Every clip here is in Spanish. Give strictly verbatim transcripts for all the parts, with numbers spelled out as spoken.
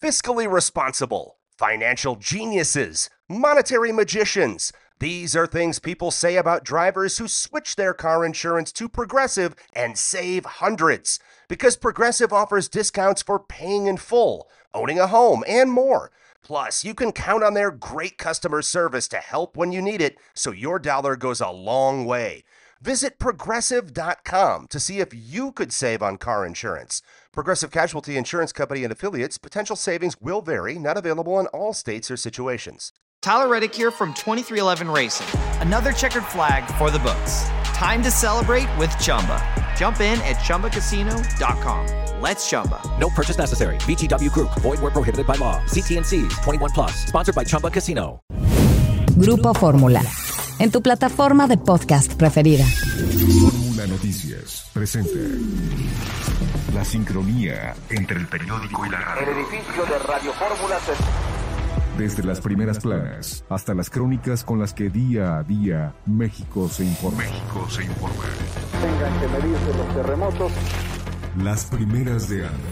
fiscally responsible, financial geniuses, monetary magicians. These are things people say about drivers who switch their car insurance to Progressive and save hundreds. Because Progressive offers discounts for paying in full, owning a home, and more. Plus, you can count on their great customer service to help when you need it, so your dollar goes a long way. Visit Progressive dot com to see if you could save on car insurance. Progressive Casualty Insurance Company and Affiliates. Potential savings will vary. Not available in all states or situations. Tyler Reddick here from twenty-three eleven Racing. Another checkered flag for the books. Time to celebrate with Chumba. Jump in at Chumba Casino dot com. Let's Chumba. No purchase necessary. V G W Group. Void where prohibited by law. C T and C's. twenty-one plus. Sponsored by Chumba Casino. Grupo Fórmula. En tu plataforma de podcast preferida. Fórmula Noticias presenta la sincronía entre el periódico y la radio. El edificio de Radio Fórmula se... Desde las primeras planas hasta las crónicas con las que día a día México se informa. México se informa. Tengan que medirse los terremotos. Las primeras de Anda.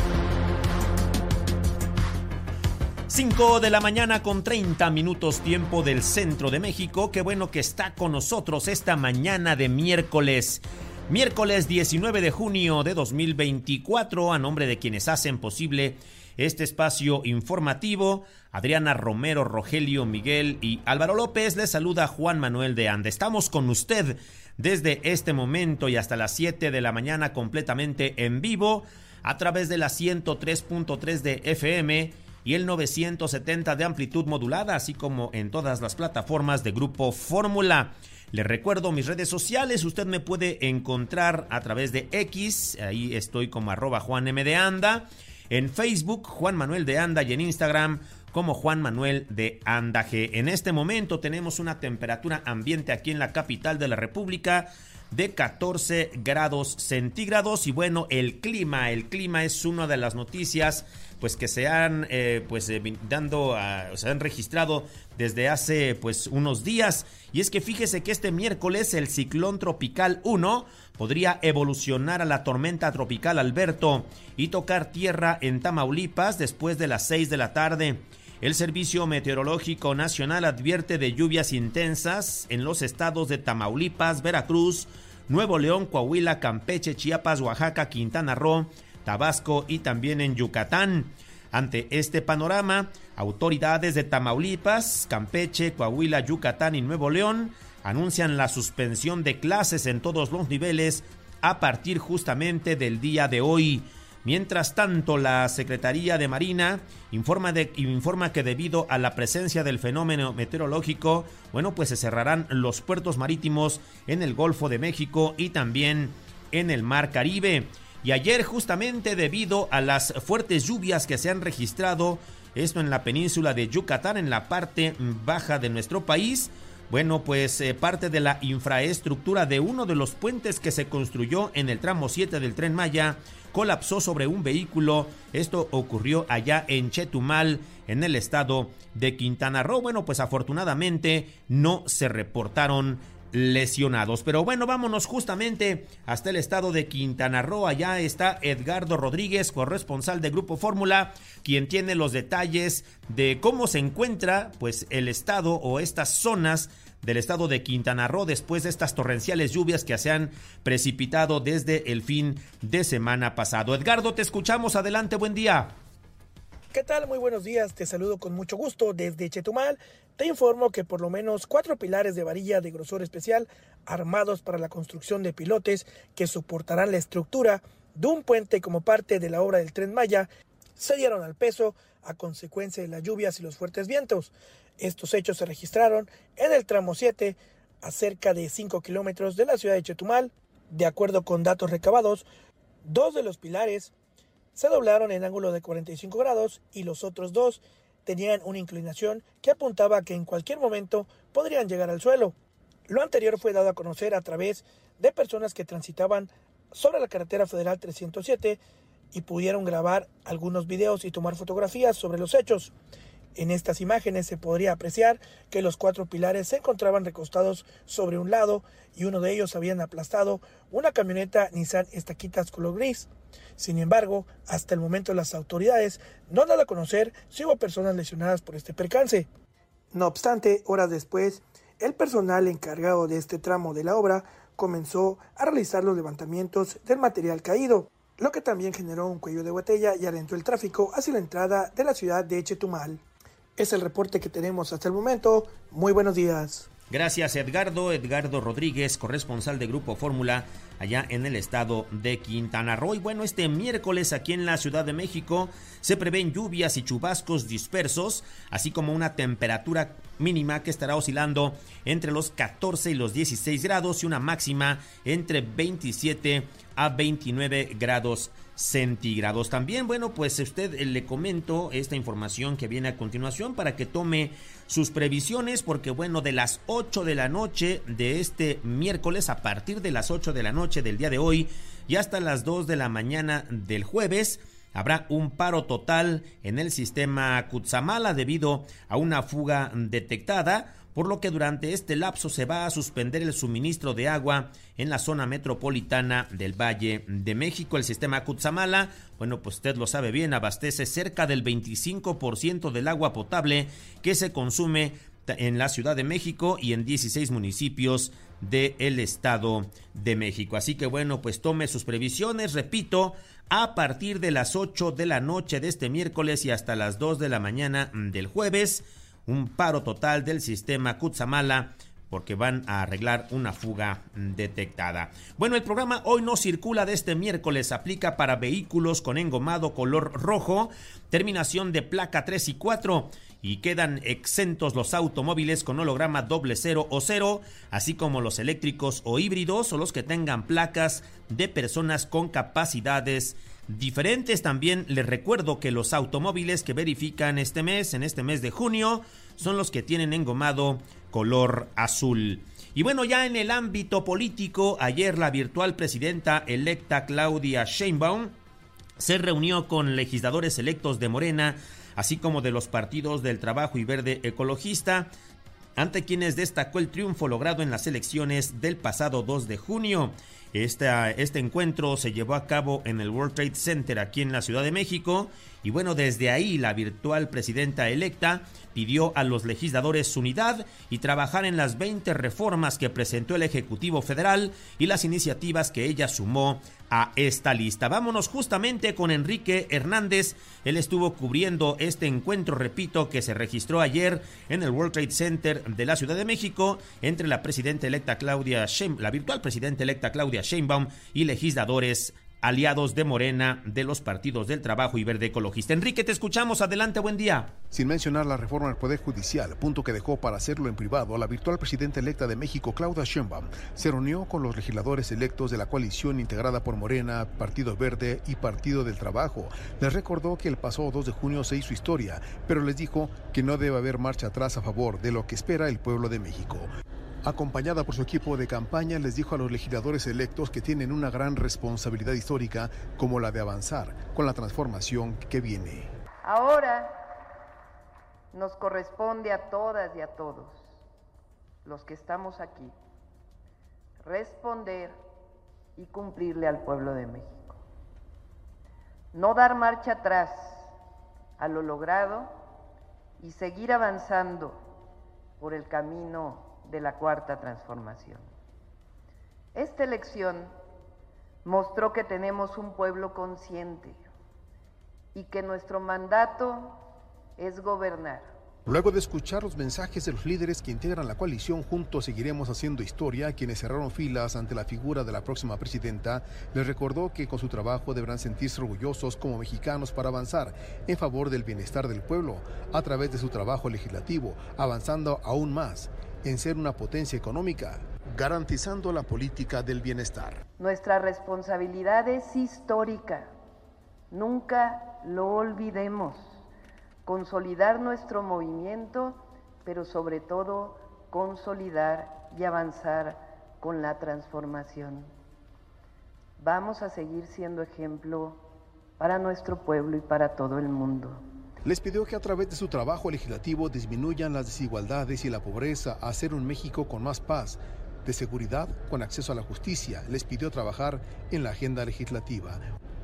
cinco de la mañana con treinta minutos tiempo del centro de México. Qué bueno que está con nosotros esta mañana de miércoles. Miércoles diecinueve de junio de dos mil veinticuatro. A nombre de quienes hacen posible este espacio informativo, Adriana Romero, Rogelio Miguel y Álvaro López, les saluda Juan Manuel de Anda. Estamos con usted desde este momento y hasta las siete de la mañana completamente en vivo a través de la ciento tres punto tres de F M y el novecientos setenta de amplitud modulada, así como en todas las plataformas de Grupo Fórmula. Les recuerdo mis redes sociales, usted me puede encontrar a través de X, ahí estoy como arroba Juan M de Anda, en Facebook Juan Manuel de Anda y en Instagram como Juan Manuel de Anda G. En este momento tenemos una temperatura ambiente aquí en la capital de la República de catorce grados centígrados y bueno, el clima, el clima es una de las noticias pues que se han eh, pues eh, dando a, se han registrado desde hace pues unos días, y es que fíjese que este miércoles el ciclón tropical uno podría evolucionar a la tormenta tropical Alberto y tocar tierra en Tamaulipas después de las seis de la tarde. El Servicio Meteorológico Nacional advierte de lluvias intensas en los estados de Tamaulipas, Veracruz, Nuevo León, Coahuila, Campeche, Chiapas, Oaxaca, Quintana Roo, Tabasco y también en Yucatán. Ante este panorama, autoridades de Tamaulipas, Campeche, Coahuila, Yucatán y Nuevo León anuncian la suspensión de clases en todos los niveles a partir justamente del día de hoy. Mientras tanto, la Secretaría de Marina informa, de, informa que debido a la presencia del fenómeno meteorológico, bueno, pues se cerrarán los puertos marítimos en el Golfo de México y también en el Mar Caribe. Y ayer, justamente debido a las fuertes lluvias que se han registrado, esto en la península de Yucatán, en la parte baja de nuestro país, bueno, pues eh, parte de la infraestructura de uno de los puentes que se construyó en el tramo siete del Tren Maya colapsó sobre un vehículo. Esto ocurrió allá en Chetumal, en el estado de Quintana Roo. Bueno, pues afortunadamente no se reportaron lesionados. Pero bueno, vámonos justamente hasta el estado de Quintana Roo. Allá está Edgardo Rodríguez, corresponsal de Grupo Fórmula, quien tiene los detalles de cómo se encuentra pues el estado o estas zonas del estado de Quintana Roo después de estas torrenciales lluvias que se han precipitado desde el fin de semana pasado. Edgardo, te escuchamos. Adelante, buen día. ¿Qué tal? Muy buenos días, te saludo con mucho gusto desde Chetumal. Te informo que por lo menos cuatro pilares de varilla de grosor especial armados para la construcción de pilotes que soportarán la estructura de un puente como parte de la obra del Tren Maya se dieron al peso a consecuencia de las lluvias y los fuertes vientos. Estos hechos se registraron en el tramo siete, a cerca de cinco kilómetros de la ciudad de Chetumal. De acuerdo con datos recabados, dos de los pilares se doblaron en ángulo de cuarenta y cinco grados y los otros dos tenían una inclinación que apuntaba a que en cualquier momento podrían llegar al suelo. Lo anterior fue dado a conocer a través de personas que transitaban sobre la carretera federal trescientos siete y pudieron grabar algunos videos y tomar fotografías sobre los hechos. En estas imágenes se podría apreciar que los cuatro pilares se encontraban recostados sobre un lado y uno de ellos habían aplastado una camioneta Nissan Estaquitas color gris. Sin embargo, hasta el momento las autoridades no han dado a conocer si hubo personas lesionadas por este percance. No obstante, horas después, el personal encargado de este tramo de la obra comenzó a realizar los levantamientos del material caído, lo que también generó un cuello de botella y alentó el tráfico hacia la entrada de la ciudad de Chetumal. Es el reporte que tenemos hasta el momento. Muy buenos días. Gracias, Edgardo. Edgardo Rodríguez, corresponsal de Grupo Fórmula allá en el estado de Quintana Roo. Y bueno, este miércoles aquí en la Ciudad de México se prevén lluvias y chubascos dispersos, así como una temperatura mínima que estará oscilando entre los catorce y los dieciséis grados y una máxima entre veintisiete a veintinueve grados centígrados. También, bueno, pues usted eh, le comento esta información que viene a continuación para que tome sus previsiones, porque bueno, de las ocho de la noche de este miércoles, a partir de las ocho de la noche del día de hoy y hasta las dos de la mañana del jueves, habrá un paro total en el sistema Cutzamala debido a una fuga detectada, por lo que durante este lapso se va a suspender el suministro de agua en la zona metropolitana del Valle de México. El sistema Cutzamala, bueno, pues usted lo sabe bien, abastece cerca del veinticinco por ciento del agua potable que se consume en la Ciudad de México y en dieciséis municipios del Estado de México. Así que bueno, pues tome sus previsiones, repito, a partir de las ocho de la noche de este miércoles y hasta las dos de la mañana del jueves, un paro total del sistema Cutzamala porque van a arreglar una fuga detectada. Bueno, el programa Hoy No Circula de este miércoles aplica para vehículos con engomado color rojo, terminación de placa tres y cuatro, y quedan exentos los automóviles con holograma doble cero o cero, así como los eléctricos o híbridos o los que tengan placas de personas con capacidades diferentes. También les recuerdo que los automóviles que verifican este mes, en este mes de junio, son los que tienen engomado color azul. Y bueno, ya en el ámbito político, ayer la virtual presidenta electa Claudia Sheinbaum se reunió con legisladores electos de Morena, así como de los partidos del Trabajo y Verde Ecologista, ante quienes destacó el triunfo logrado en las elecciones del pasado dos de junio. Este, este encuentro se llevó a cabo en el World Trade Center aquí en la Ciudad de México y bueno, desde ahí la virtual presidenta electa pidió a los legisladores unidad y trabajar en las veinte reformas que presentó el Ejecutivo Federal y las iniciativas que ella sumó a esta lista. Vámonos justamente con Enrique Hernández. Él estuvo cubriendo este encuentro, repito, que se registró ayer en el World Trade Center de la Ciudad de México entre la presidenta electa Claudia Sheinbaum, la virtual presidenta electa Claudia Sheinbaum y legisladores aliados de Morena de los partidos del Trabajo y Verde Ecologista. Enrique, te escuchamos. Adelante, buen día. Sin mencionar la reforma del Poder Judicial, punto que dejó para hacerlo en privado, la virtual presidenta electa de México, Claudia Sheinbaum, se reunió con los legisladores electos de la coalición integrada por Morena, Partido Verde y Partido del Trabajo. Les recordó que el pasado dos de junio se hizo historia, pero les dijo que no debe haber marcha atrás a favor de lo que espera el pueblo de México. Acompañada por su equipo de campaña, les dijo a los legisladores electos que tienen una gran responsabilidad histórica como la de avanzar con la transformación que viene. Ahora nos corresponde a todas y a todos los que estamos aquí responder y cumplirle al pueblo de México. No dar marcha atrás a lo logrado y seguir avanzando por el camino de la cuarta transformación. Esta elección mostró que tenemos un pueblo consciente y que nuestro mandato es gobernar. Luego de escuchar los mensajes de los líderes que integran la coalición Juntos Seguiremos Haciendo Historia, quienes cerraron filas ante la figura de la próxima presidenta, les recordó que con su trabajo deberán sentirse orgullosos como mexicanos para avanzar en favor del bienestar del pueblo a través de su trabajo legislativo, avanzando aún más en ser una potencia económica, garantizando la política del bienestar. Nuestra responsabilidad es histórica, nunca lo olvidemos. Consolidar nuestro movimiento, pero sobre todo consolidar y avanzar con la transformación. Vamos a seguir siendo ejemplo para nuestro pueblo y para todo el mundo. Les pidió que a través de su trabajo legislativo disminuyan las desigualdades y la pobreza, a hacer un México con más paz, de seguridad, con acceso a la justicia. Les pidió trabajar en la agenda legislativa.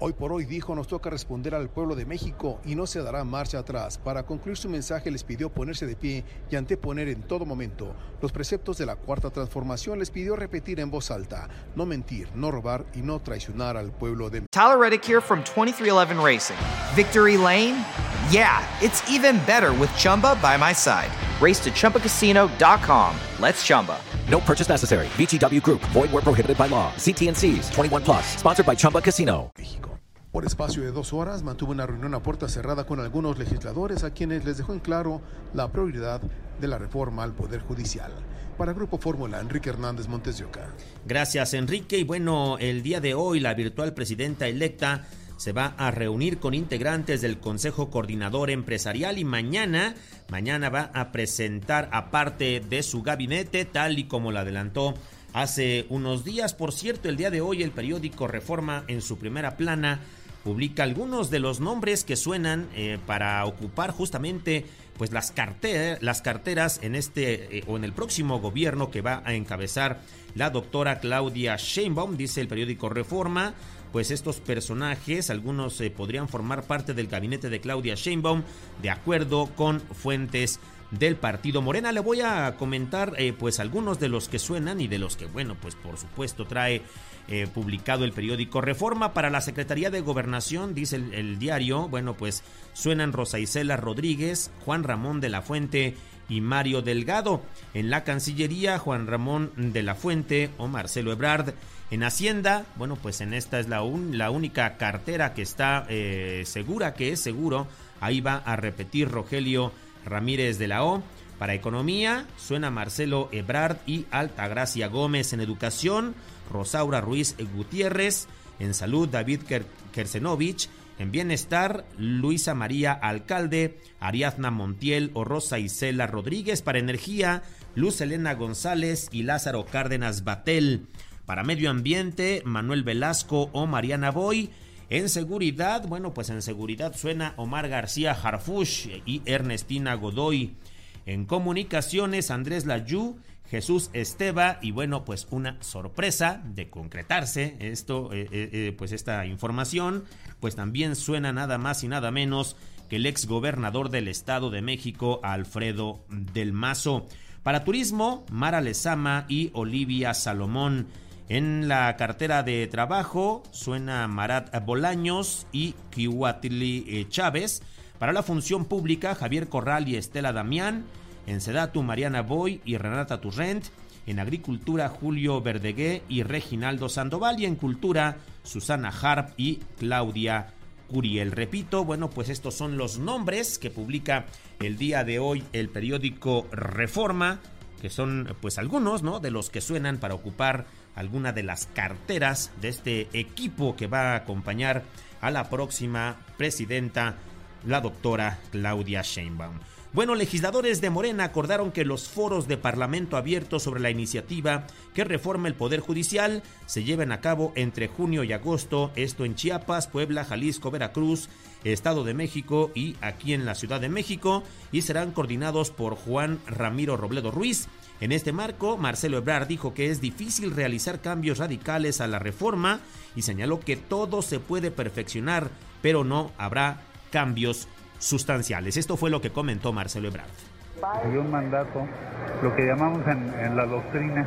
Hoy por hoy, dijo, nos toca responder al pueblo de México y no se dará marcha atrás. Para concluir su mensaje les pidió ponerse de pie y anteponer en todo momento los preceptos de la Cuarta Transformación. Les pidió repetir en voz alta, no mentir, no robar y no traicionar al pueblo de México. Tyler Reddick here from twenty-three eleven Racing. Victory Lane? Yeah, it's even better with Chumba by my side. Race to Chumba Casino dot com. Let's Chumba. No purchase necessary. V G W Group. Void where prohibited by law. C T and C's. twenty-one plus. Sponsored by Chumba Casino. México. Por espacio de dos horas mantuvo una reunión a puerta cerrada con algunos legisladores a quienes les dejó en claro la prioridad de la reforma al Poder Judicial. Para Grupo Fórmula, Enrique Hernández Montes de Oca. Gracias, Enrique. Y bueno, el día de hoy la virtual presidenta electa se va a reunir con integrantes del Consejo Coordinador Empresarial y mañana, mañana va a presentar aparte de su gabinete, tal y como lo adelantó hace unos días. Por cierto, el día de hoy el periódico Reforma en su primera plana publica algunos de los nombres que suenan eh, para ocupar justamente pues las carteras, las carteras en este eh, o en el próximo gobierno que va a encabezar la doctora Claudia Sheinbaum. Dice el periódico Reforma, pues estos personajes, algunos eh, podrían formar parte del gabinete de Claudia Sheinbaum, de acuerdo con fuentes del partido Morena. Le voy a comentar eh, pues algunos de los que suenan y de los que, bueno, pues por supuesto trae eh, publicado el periódico Reforma. Para la Secretaría de Gobernación, dice el, el diario, bueno, pues suenan Rosa Isela Rodríguez, Juan Ramón de la Fuente y Mario Delgado. En la Cancillería, Juan Ramón de la Fuente o Marcelo Ebrard. En Hacienda, bueno, pues en esta es la, un, la única cartera que está eh, segura, que es seguro. Ahí va a repetir Rogelio Ramírez de la O. Para Economía, suena Marcelo Ebrard y Altagracia Gómez. En Educación, Rosaura Ruiz Gutiérrez. En Salud, David Kersenovich. En Bienestar, Luisa María Alcalde, Ariadna Montiel o Rosa Isela Rodríguez. Para Energía, Luz Elena González y Lázaro Cárdenas Batel. Para Medio Ambiente, Manuel Velasco o Mariana Boy. En Seguridad, bueno, pues en Seguridad suena Omar García Harfuch y Ernestina Godoy. En Comunicaciones, Andrés Layú, Jesús Esteva y bueno, pues una sorpresa de concretarse esto, eh, eh, pues esta información, pues también suena nada más y nada menos que el ex gobernador del Estado de México, Alfredo del Mazo. Para Turismo, Mara Lezama y Olivia Salomón. En la cartera de trabajo suena Marat Bolaños y Kihuatli Chávez. Para la Función Pública, Javier Corral y Estela Damián. En Sedatu, Mariana Boy y Renata Turrent. En Agricultura, Julio Verdegué y Reginaldo Sandoval. Y en Cultura, Susana Harp y Claudia Curiel. Repito, bueno, pues estos son los nombres que publica el día de hoy el periódico Reforma, que son pues algunos, ¿no?, de los que suenan para ocupar alguna de las carteras de este equipo que va a acompañar a la próxima presidenta, la doctora Claudia Sheinbaum. Bueno, legisladores de Morena acordaron que los foros de Parlamento abierto sobre la iniciativa que reforma el Poder Judicial se lleven a cabo entre junio y agosto, esto en Chiapas, Puebla, Jalisco, Veracruz, Estado de México y aquí en la Ciudad de México, y serán coordinados por Juan Ramiro Robledo Ruiz. En este marco, Marcelo Ebrard dijo que es difícil realizar cambios radicales a la reforma y señaló que todo se puede perfeccionar, pero no habrá cambios sustanciales. Esto fue lo que comentó Marcelo Ebrard. Hay un mandato, lo que llamamos en, en la doctrina,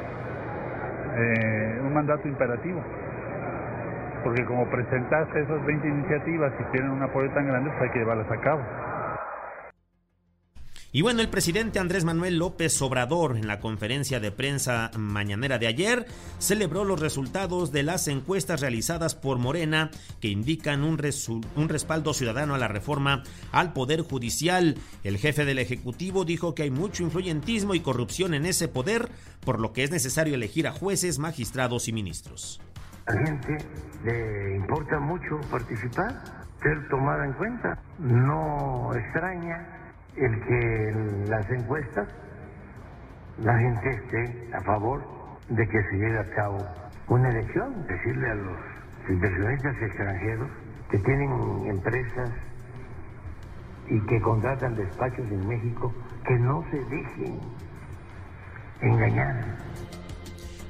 eh, un mandato imperativo, porque como presentaste esas veinte iniciativas y tienen un apoyo tan grande, pues hay que llevarlas a cabo. Y bueno, el presidente Andrés Manuel López Obrador, en la conferencia de prensa mañanera de ayer, celebró los resultados de las encuestas realizadas por Morena que indican un, resu- un respaldo ciudadano a la reforma al Poder Judicial. El jefe del Ejecutivo dijo que hay mucho influyentismo y corrupción en ese poder, por lo que es necesario elegir a jueces, magistrados y ministros. A la gente le importa mucho participar, ser tomada en cuenta. No extraña el que en las encuestas la gente esté a favor de que se lleve a cabo una elección, decirle a los inversionistas extranjeros que tienen empresas y que contratan despachos en México, que no se dejen engañar.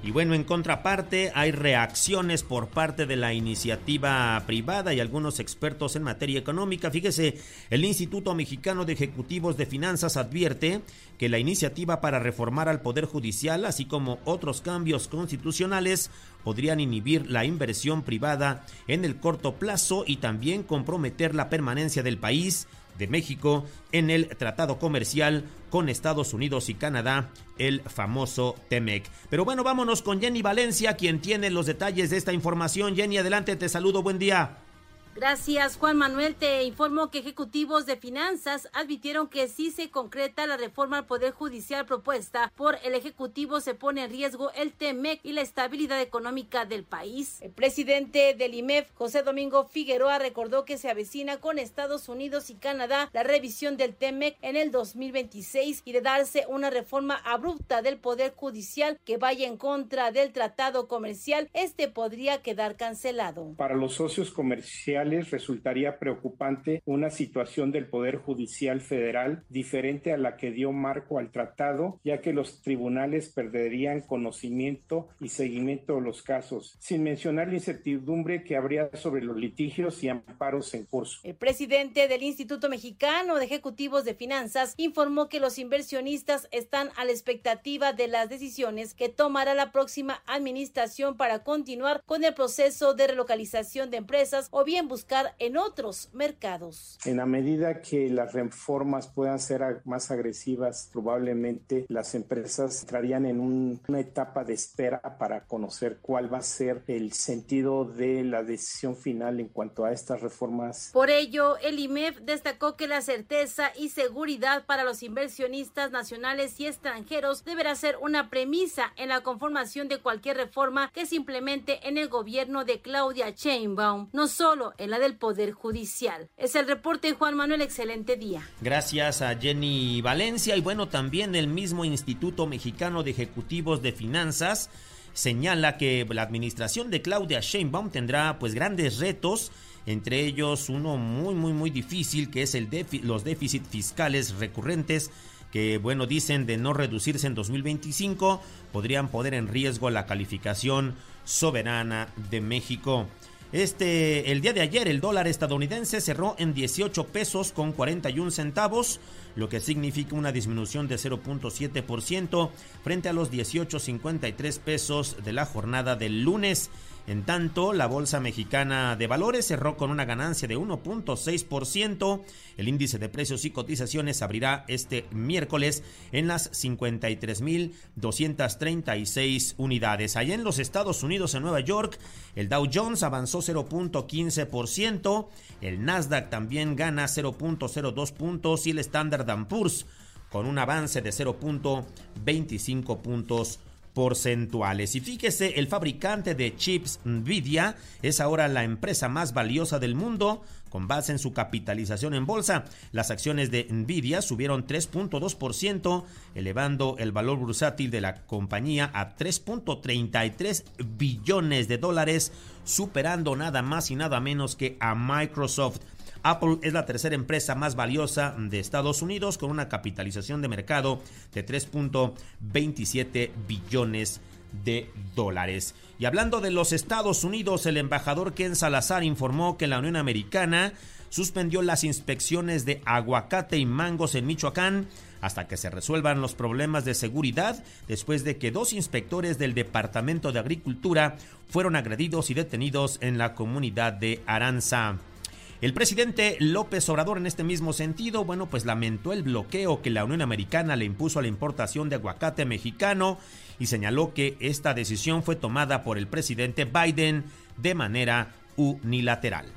Y bueno, en contraparte hay reacciones por parte de la iniciativa privada y algunos expertos en materia económica. Fíjese, el Instituto Mexicano de Ejecutivos de Finanzas advierte que la iniciativa para reformar al Poder Judicial, así como otros cambios constitucionales, podrían inhibir la inversión privada en el corto plazo y también comprometer la permanencia del país, de México, en el tratado comercial con Estados Unidos y Canadá, el famoso TEMEC. Pero bueno, vámonos con Jenny Valencia, quien tiene los detalles de esta información. Jenny, adelante, te saludo, buen día. Gracias, Juan Manuel. Te informo que ejecutivos de finanzas advirtieron que si se concreta la reforma al Poder Judicial propuesta por el Ejecutivo, se pone en riesgo el TEMEC y la estabilidad económica del país. El presidente del I M E F, José Domingo Figueroa, recordó que se avecina con Estados Unidos y Canadá la revisión del TEMEC en el dos mil veintiséis y de darse una reforma abrupta del Poder Judicial que vaya en contra del tratado comercial, este podría quedar cancelado. Para los socios comerciales resultaría preocupante una situación del Poder Judicial Federal diferente a la que dio marco al tratado, ya que los tribunales perderían conocimiento y seguimiento de los casos, sin mencionar la incertidumbre que habría sobre los litigios y amparos en curso. El presidente del Instituto Mexicano de Ejecutivos de Finanzas informó que los inversionistas están a la expectativa de las decisiones que tomará la próxima administración para continuar con el proceso de relocalización de empresas o bien buscar en otros mercados. En la medida que las reformas puedan ser más agresivas, probablemente las empresas entrarían en un, una etapa de espera para conocer cuál va a ser el sentido de la decisión final en cuanto a estas reformas. Por ello, el I M E F destacó que la certeza y seguridad para los inversionistas nacionales y extranjeros deberá ser una premisa en la conformación de cualquier reforma que se implemente en el gobierno de Claudia Sheinbaum, no solo en la del Poder Judicial. Es el reporte, Juan Manuel, excelente día. Gracias a Jenny Valencia. Y bueno, también el mismo Instituto Mexicano de Ejecutivos de Finanzas señala que la administración de Claudia Sheinbaum tendrá pues grandes retos, entre ellos uno muy muy muy difícil, que es el defi- los déficits fiscales recurrentes, que bueno, dicen de no reducirse en dos mil veinticinco, podrían poner en riesgo la calificación soberana de México. Este, el día de ayer el dólar estadounidense cerró en dieciocho pesos con cuarenta y un centavos, lo que significa una disminución de cero punto siete por ciento frente a los dieciocho cincuenta y tres pesos de la jornada del lunes. En tanto, la Bolsa Mexicana de Valores cerró con una ganancia de uno punto seis por ciento. El índice de precios y cotizaciones abrirá este miércoles en las cincuenta y tres mil doscientas treinta y seis unidades. Allá en los Estados Unidos, en Nueva York, el Dow Jones avanzó cero punto quince por ciento. El Nasdaq también gana cero punto cero dos puntos y el Standard and Poor's con un avance de cero punto veinticinco puntos porcentuales. Y fíjese, el fabricante de chips Nvidia es ahora la empresa más valiosa del mundo con base en su capitalización en bolsa. Las acciones de Nvidia subieron tres punto dos por ciento, elevando el valor bursátil de la compañía a tres punto treinta y tres billones de dólares, superando nada más y nada menos que a Microsoft. Apple es la tercera empresa más valiosa de Estados Unidos con una capitalización de mercado de tres punto veintisiete billones de dólares. Y hablando de los Estados Unidos, el embajador Ken Salazar informó que la Unión Americana suspendió las inspecciones de aguacate y mangos en Michoacán hasta que se resuelvan los problemas de seguridad, después de que dos inspectores del Departamento de Agricultura fueron agredidos y detenidos en la comunidad de Aranza. El presidente López Obrador, en este mismo sentido, bueno, pues lamentó el bloqueo que la Unión Americana le impuso a la importación de aguacate mexicano y señaló que esta decisión fue tomada por el presidente Biden de manera unilateral.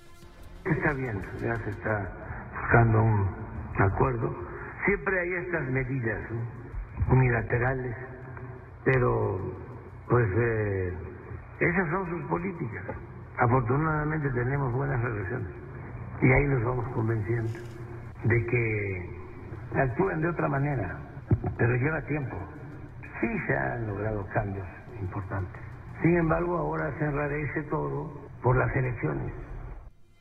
Está bien, ya se está buscando un acuerdo. Siempre hay estas medidas, ¿no?, unilaterales, pero pues eh, esas son sus políticas. Afortunadamente tenemos buenas relaciones y ahí nos vamos convenciendo de que actúen de otra manera, pero lleva tiempo. Sí se han logrado cambios importantes. Sin embargo, ahora se enrarece todo por las elecciones.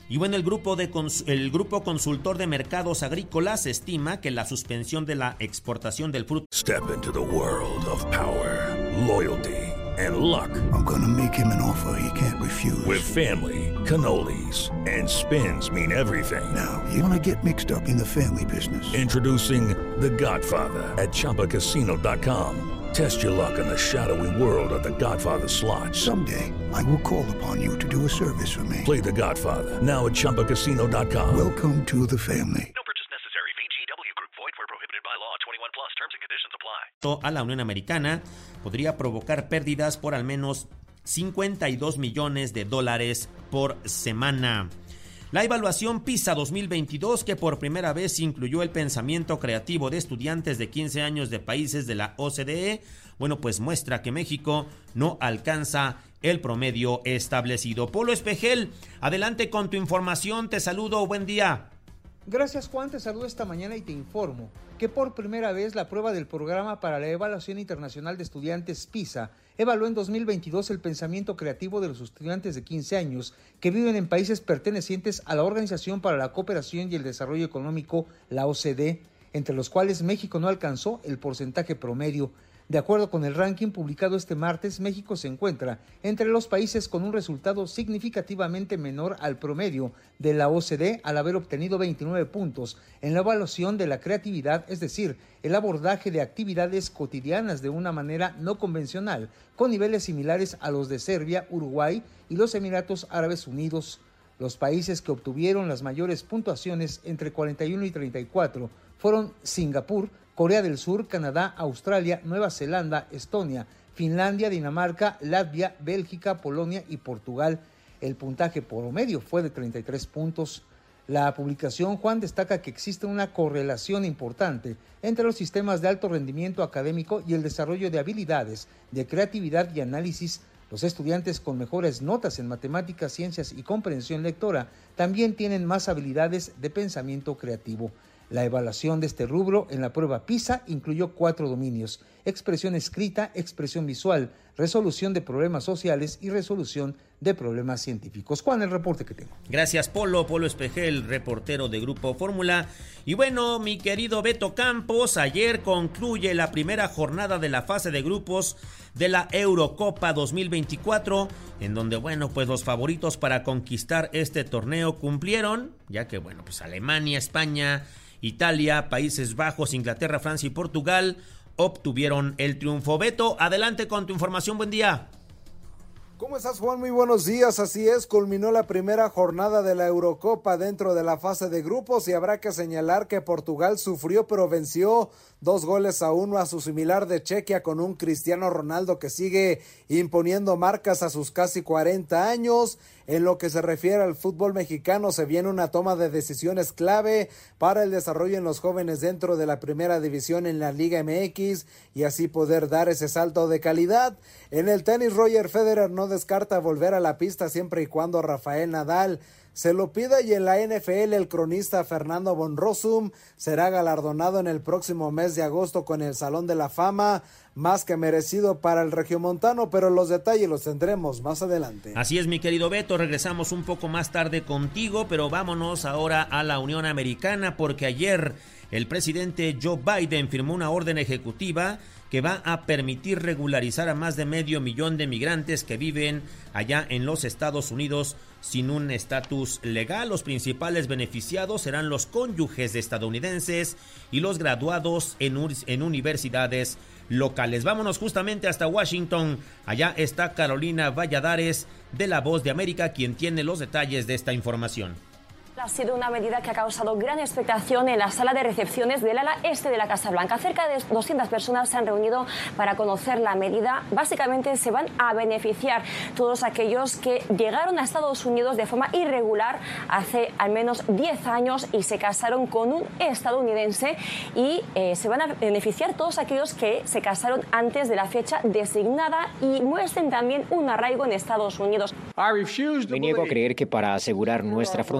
Y bueno, el grupo, de cons- el grupo consultor de mercados agrícolas estima que la suspensión de la exportación del fruto. Step into the world of power, loyalty, and luck. I'm gonna make him an offer he can't refuse. With family, cannolis, and spins mean everything. Now, you wanna get mixed up in the family business. Introducing The Godfather at Chumba Casino dot com. Test your luck in the shadowy world of The Godfather slot. Someday, I will call upon you to do a service for me. Play The Godfather now at Chumba Casino dot com. Welcome to the family. No purchase necessary. V G W Group. Void where prohibited by law. twenty-one plus. Terms and conditions apply. A la Unión Americana podría provocar pérdidas por al menos cincuenta y dos millones de dólares por semana. La evaluación PISA dos mil veintidós, que por primera vez incluyó el pensamiento creativo de estudiantes de quince años de países de la O C D E, bueno, pues muestra que México no alcanza el promedio establecido. Polo Espejel, adelante con tu información, te saludo, buen día. Gracias, Juan, te saludo esta mañana y te informo que por primera vez la prueba del Programa para la Evaluación Internacional de Estudiantes PISA evaluó en dos mil veintidós el pensamiento creativo de los estudiantes de quince años que viven en países pertenecientes a la Organización para la Cooperación y el Desarrollo Económico, la O C D E, entre los cuales México no alcanzó el porcentaje promedio. De acuerdo con el ranking publicado este martes, México se encuentra entre los países con un resultado significativamente menor al promedio de la O C D E al haber obtenido veintinueve puntos en la evaluación de la creatividad, es decir, el abordaje de actividades cotidianas de una manera no convencional, con niveles similares a los de Serbia, Uruguay y los Emiratos Árabes Unidos. Los países que obtuvieron las mayores puntuaciones entre cuarenta y uno y treinta y cuatro fueron Singapur, Corea del Sur, Canadá, Australia, Nueva Zelanda, Estonia, Finlandia, Dinamarca, Latvia, Bélgica, Polonia y Portugal. El puntaje promedio fue de treinta y tres puntos. La publicación, Juan, destaca que existe una correlación importante entre los sistemas de alto rendimiento académico y el desarrollo de habilidades de creatividad y análisis. Los estudiantes con mejores notas en matemáticas, ciencias y comprensión lectora también tienen más habilidades de pensamiento creativo. La evaluación de este rubro en la prueba PISA incluyó cuatro dominios: expresión escrita, expresión visual, resolución de problemas sociales y resolución de problemas científicos. Juan, el reporte que tengo. Gracias, Polo. Polo Espejel, reportero de Grupo Fórmula. Y bueno, mi querido Beto Campos, ayer concluye la primera jornada de la fase de grupos de la Eurocopa dos mil veinticuatro, en donde, bueno, pues los favoritos para conquistar este torneo cumplieron, ya que, bueno, pues Alemania, España, Italia, Países Bajos, Inglaterra, Francia y Portugal obtuvieron el triunfo. Beto, adelante con tu información, buen día. ¿Cómo estás, Juan? Muy buenos días. Así es, culminó la primera jornada de la Eurocopa dentro de la fase de grupos y habrá que señalar que Portugal sufrió pero venció dos goles a uno a su similar de Chequia, con un Cristiano Ronaldo que sigue imponiendo marcas a sus casi cuarenta años. En lo que se refiere al fútbol mexicano, se viene una toma de decisiones clave para el desarrollo en los jóvenes dentro de la primera división en la Liga M X y así poder dar ese salto de calidad. En el tenis, Roger Federer no descarta volver a la pista siempre y cuando Rafael Nadal se lo pida, y en la N F L el cronista Fernando von Rossum será galardonado en el próximo mes de agosto con el Salón de la Fama, más que merecido para el regiomontano, pero los detalles los tendremos más adelante. Así es, mi querido Beto, regresamos un poco más tarde contigo, pero vámonos ahora a la Unión Americana, porque ayer el presidente Joe Biden firmó una orden ejecutiva que va a permitir regularizar a más de medio millón de migrantes que viven allá en los Estados Unidos sin un estatus legal. Los principales beneficiados serán los cónyuges de estadounidenses y los graduados en, en universidades locales. Vámonos justamente hasta Washington. Allá está Carolina Valladares de La Voz de América, quien tiene los detalles de esta información. Ha sido una medida que ha causado gran expectación en la sala de recepciones del ala este de la Casa Blanca. Cerca de doscientas personas se han reunido para conocer la medida. Básicamente se van a beneficiar todos aquellos que llegaron a Estados Unidos de forma irregular hace al menos diez años y se casaron con un estadounidense, y eh, se van a beneficiar todos aquellos que se casaron antes de la fecha designada y muestren también un arraigo en Estados Unidos. Me niego a creer que para asegurar nuestra frontera tengamos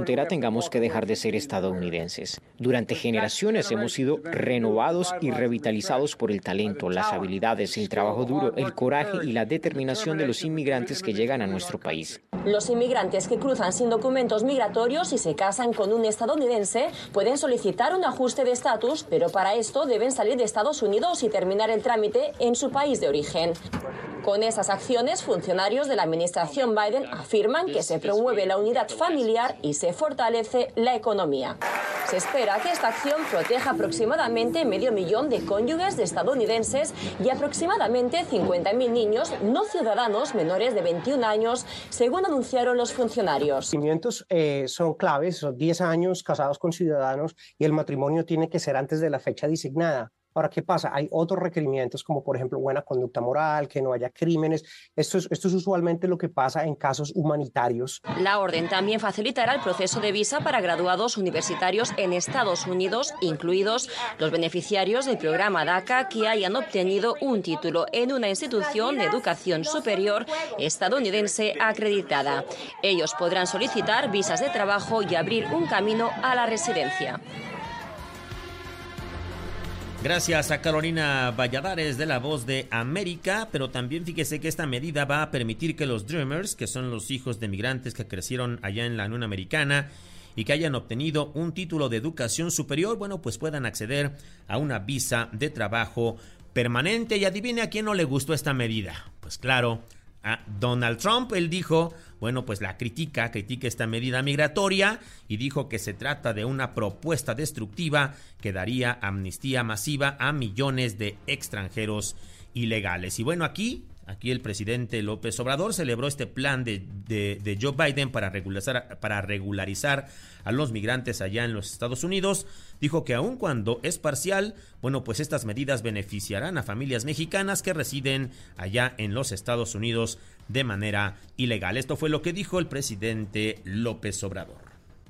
tengamos que dejar de ser estadounidenses. Durante generaciones hemos sido renovados y revitalizados por el talento, las habilidades, el trabajo duro, el coraje y la determinación de los inmigrantes que llegan a nuestro país. Los inmigrantes que cruzan sin documentos migratorios y se casan con un estadounidense pueden solicitar un ajuste de estatus, pero para esto deben salir de Estados Unidos y terminar el trámite en su país de origen. Con esas acciones, funcionarios de la administración Biden afirman que se promueve la unidad familiar y se fortalece la economía. Se espera que esta acción proteja aproximadamente medio millón de cónyuges de estadounidenses y aproximadamente cincuenta mil niños no ciudadanos menores de veintiún años, según anunciaron los funcionarios. Los cimientos eh, son claves, son diez años casados con ciudadanos y el matrimonio tiene que ser antes de la fecha designada. Ahora, ¿qué pasa? Hay otros requerimientos como, por ejemplo, buena conducta moral, que no haya crímenes. Esto es, esto es usualmente lo que pasa en casos humanitarios. La orden también facilitará el proceso de visa para graduados universitarios en Estados Unidos, incluidos los beneficiarios del programa DACA que hayan obtenido un título en una institución de educación superior estadounidense acreditada. Ellos podrán solicitar visas de trabajo y abrir un camino a la residencia. Gracias a Carolina Valladares de La Voz de América, pero también fíjese que esta medida va a permitir que los Dreamers, que son los hijos de migrantes que crecieron allá en la Unión Americana y que hayan obtenido un título de educación superior, bueno, pues puedan acceder a una visa de trabajo permanente. Y adivine a quién no le gustó esta medida. Pues claro, a Donald Trump. Él dijo, bueno, pues la critica, critica esta medida migratoria y dijo que se trata de una propuesta destructiva que daría amnistía masiva a millones de extranjeros ilegales. Y bueno, aquí, aquí el presidente López Obrador celebró este plan de, de, de Joe Biden para regularizar, para regularizar a los migrantes allá en los Estados Unidos. Dijo que aun cuando es parcial, bueno, pues estas medidas beneficiarán a familias mexicanas que residen allá en los Estados Unidos de manera ilegal. Esto fue lo que dijo el presidente López Obrador.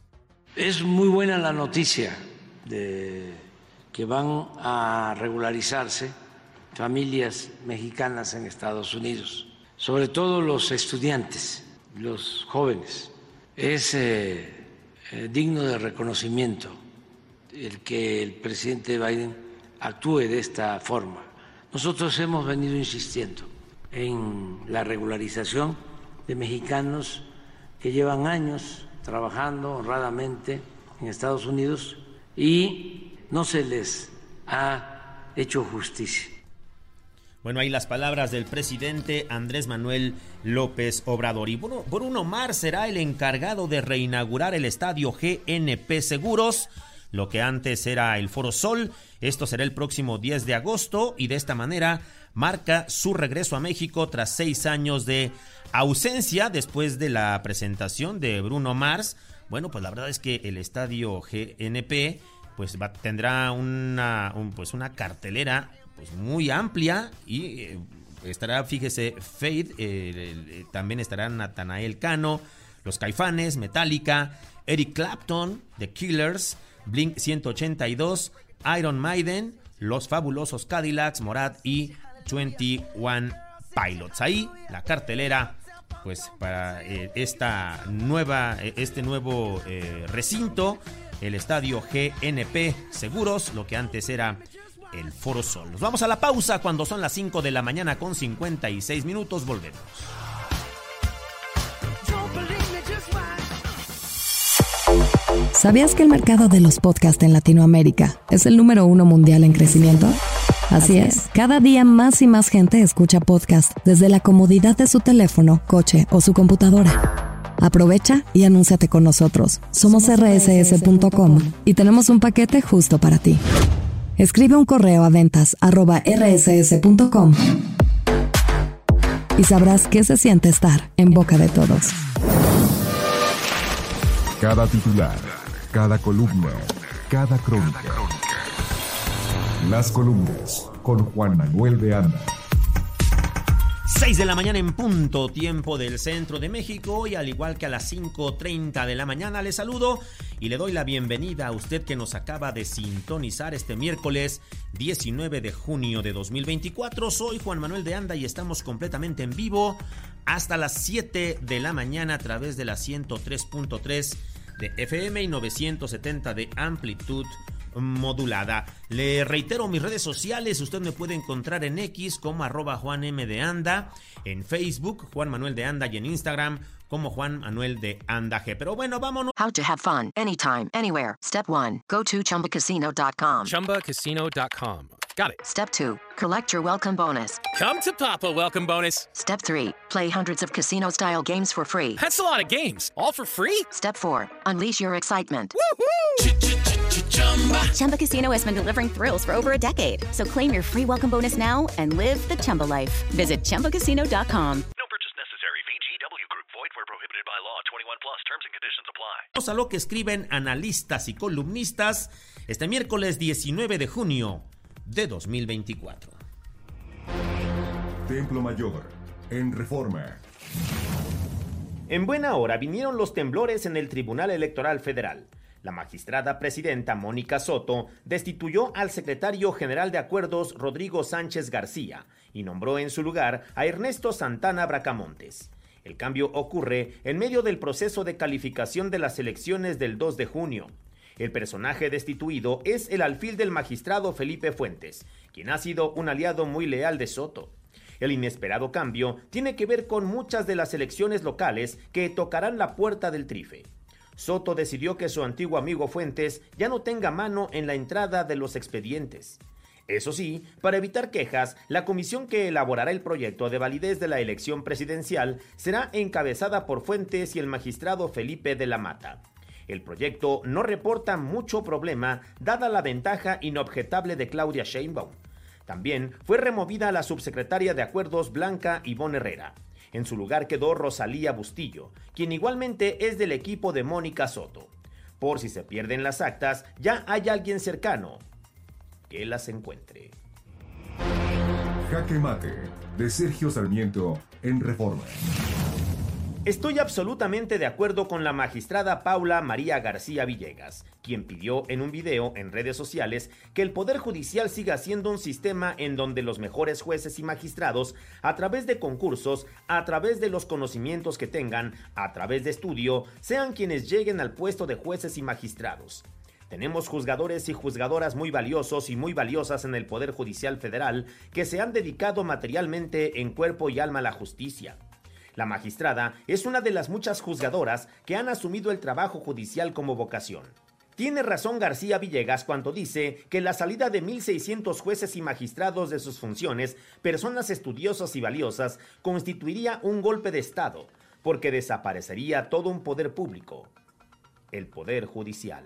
Es muy buena la noticia de que van a regularizarse familias mexicanas en Estados Unidos, sobre todo los estudiantes, los jóvenes. Es eh, eh, digno de reconocimiento el que el presidente Biden actúe de esta forma. Nosotros hemos venido insistiendo en la regularización de mexicanos que llevan años trabajando honradamente en Estados Unidos y no se les ha hecho justicia. Bueno, ahí las palabras del presidente Andrés Manuel López Obrador. Y Bruno, Bruno Mars será el encargado de reinaugurar el estadio G N P Seguros, lo que antes era el Foro Sol. Esto será el próximo diez de agosto y de esta manera marca su regreso a México tras seis años de ausencia después de la presentación de Bruno Mars. Bueno, pues la verdad es que el estadio G N P pues va, tendrá una, un, pues una cartelera pues muy amplia y eh, estará, fíjese, Fade, eh, eh, también estarán Natanael Cano, Los Caifanes, Metallica, Eric Clapton, The Killers, Blink ciento ochenta y dos, Iron Maiden, Los Fabulosos Cadillacs, Morat y veintiuno Pilots. Ahí la cartelera pues para eh, esta nueva, eh, este nuevo eh, recinto, el estadio G N P Seguros, lo que antes era el Foro Sol. Nos vamos a la pausa cuando son las cinco de la mañana con cincuenta y seis minutos. Volvemos. ¿Sabías que el mercado de los podcasts en Latinoamérica es el número uno mundial en crecimiento? Así es, cada día más y más gente escucha podcast desde la comodidad de su teléfono, coche o su computadora. Aprovecha y anúnciate con nosotros. Somos erre ese ese punto com y tenemos un paquete justo para ti. Escribe un correo a ventas arroba erre ese ese punto com y sabrás qué se siente estar en boca de todos. Cada titular, cada columna, cada crónica. Las columnas con Juan Manuel de Anda. seis de la mañana en punto, tiempo del centro de México, y al igual que a las cinco treinta de la mañana le saludo y le doy la bienvenida a usted que nos acaba de sintonizar este miércoles diecinueve de junio de dos mil veinticuatro. Soy Juan Manuel de Anda y estamos completamente en vivo hasta las siete de la mañana a través de la ciento tres punto tres de F M y novecientos setenta de amplitud modulada. Le reitero mis redes sociales, usted me puede encontrar en X como arroba Juan M de Anda, en Facebook Juan Manuel de Anda y en Instagram como Juan Manuel de Anda G. Pero bueno, vámonos. How to have fun anytime, anywhere. Step one, go to chumba casino dot com. chumba casino dot com. Got it. Step two, collect your welcome bonus. Come to Papa welcome bonus. Step three, play hundreds of casino-style games for free. That's a lot of games, all for free? Step four, unleash your excitement. Chumba Casino has been delivering thrills for over a decade. So claim your free welcome bonus now and live the Chumba life. Visit chumba casino dot com. No purchase necessary. V G W Group. Void where prohibited by law. twenty-one plus. Terms and conditions apply. Vamos a lo que escriben analistas y columnistas este miércoles diecinueve de junio de dos mil veinticuatro. Templo Mayor, en Reforma. En buena hora vinieron los temblores en el Tribunal Electoral Federal. La magistrada presidenta Mónica Soto destituyó al secretario general de Acuerdos Rodrigo Sánchez García y nombró en su lugar a Ernesto Santana Bracamontes. El cambio ocurre en medio del proceso de calificación de las elecciones del dos de junio. El personaje destituido es el alfil del magistrado Felipe Fuentes, quien ha sido un aliado muy leal de Soto. El inesperado cambio tiene que ver con muchas de las elecciones locales que tocarán la puerta del Trife. Soto decidió que su antiguo amigo Fuentes ya no tenga mano en la entrada de los expedientes. Eso sí, para evitar quejas, la comisión que elaborará el proyecto de validez de la elección presidencial será encabezada por Fuentes y el magistrado Felipe de la Mata. El proyecto no reporta mucho problema, dada la ventaja inobjetable de Claudia Sheinbaum. También fue removida la subsecretaria de Acuerdos Blanca Ivonne Herrera. En su lugar quedó Rosalía Bustillo, quien igualmente es del equipo de Mónica Soto. Por si se pierden las actas, ya hay alguien cercano que las encuentre. Jaque Mate, de Sergio Sarmiento, en Reforma. Estoy absolutamente de acuerdo con la magistrada Paula María García Villegas, quien pidió en un video en redes sociales que el Poder Judicial siga siendo un sistema en donde los mejores jueces y magistrados, a través de concursos, a través de los conocimientos que tengan, a través de estudio, sean quienes lleguen al puesto de jueces y magistrados. Tenemos juzgadores y juzgadoras muy valiosos y muy valiosas en el Poder Judicial Federal que se han dedicado materialmente en cuerpo y alma a la justicia. La magistrada es una de las muchas juzgadoras que han asumido el trabajo judicial como vocación. Tiene razón García Villegas cuando dice que la salida de mil seiscientos jueces y magistrados de sus funciones, personas estudiosas y valiosas, constituiría un golpe de Estado, porque desaparecería todo un poder público, el Poder Judicial.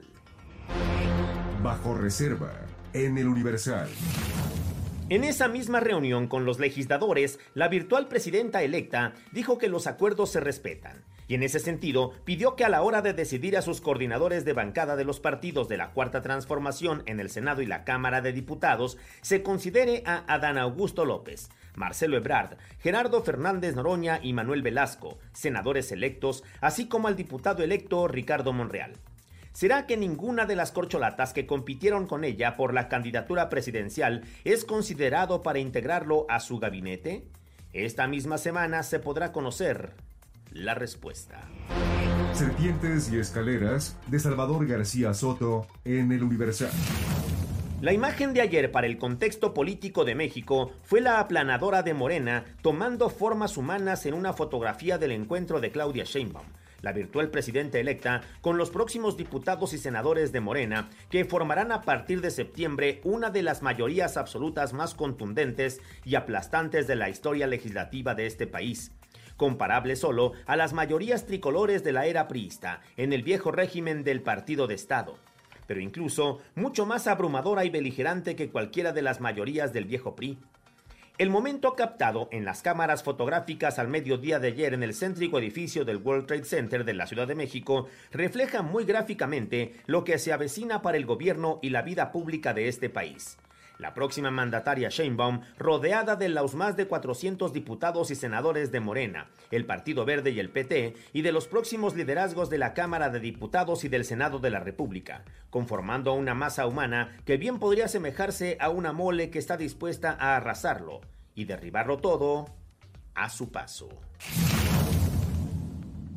Bajo reserva, en el Universal. En esa misma reunión con los legisladores, la virtual presidenta electa dijo que los acuerdos se respetan, y en ese sentido pidió que a la hora de decidir a sus coordinadores de bancada de los partidos de la Cuarta Transformación en el Senado y la Cámara de Diputados, se considere a Adán Augusto López, Marcelo Ebrard, Gerardo Fernández Noroña y Manuel Velasco, senadores electos, así como al diputado electo Ricardo Monreal. ¿Será que ninguna de las corcholatas que compitieron con ella por la candidatura presidencial es considerado para integrarlo a su gabinete? Esta misma semana se podrá conocer la respuesta. Serpientes y escaleras, de Salvador García Soto, en el Universal. La imagen de ayer para el contexto político de México fue la aplanadora de Morena tomando formas humanas en una fotografía del encuentro de Claudia Sheinbaum, la virtual presidenta electa, con los próximos diputados y senadores de Morena, que formarán a partir de septiembre una de las mayorías absolutas más contundentes y aplastantes de la historia legislativa de este país, comparable solo a las mayorías tricolores de la era priista en el viejo régimen del Partido de Estado, pero incluso mucho más abrumadora y beligerante que cualquiera de las mayorías del viejo P R I. El momento captado en las cámaras fotográficas al mediodía de ayer en el céntrico edificio del World Trade Center de la Ciudad de México refleja muy gráficamente lo que se avecina para el gobierno y la vida pública de este país. La próxima mandataria Sheinbaum, rodeada de los más de cuatrocientos diputados y senadores de Morena, el Partido Verde y el P T, y de los próximos liderazgos de la Cámara de Diputados y del Senado de la República, conformando una masa humana que bien podría asemejarse a una mole que está dispuesta a arrasarlo y derribarlo todo a su paso.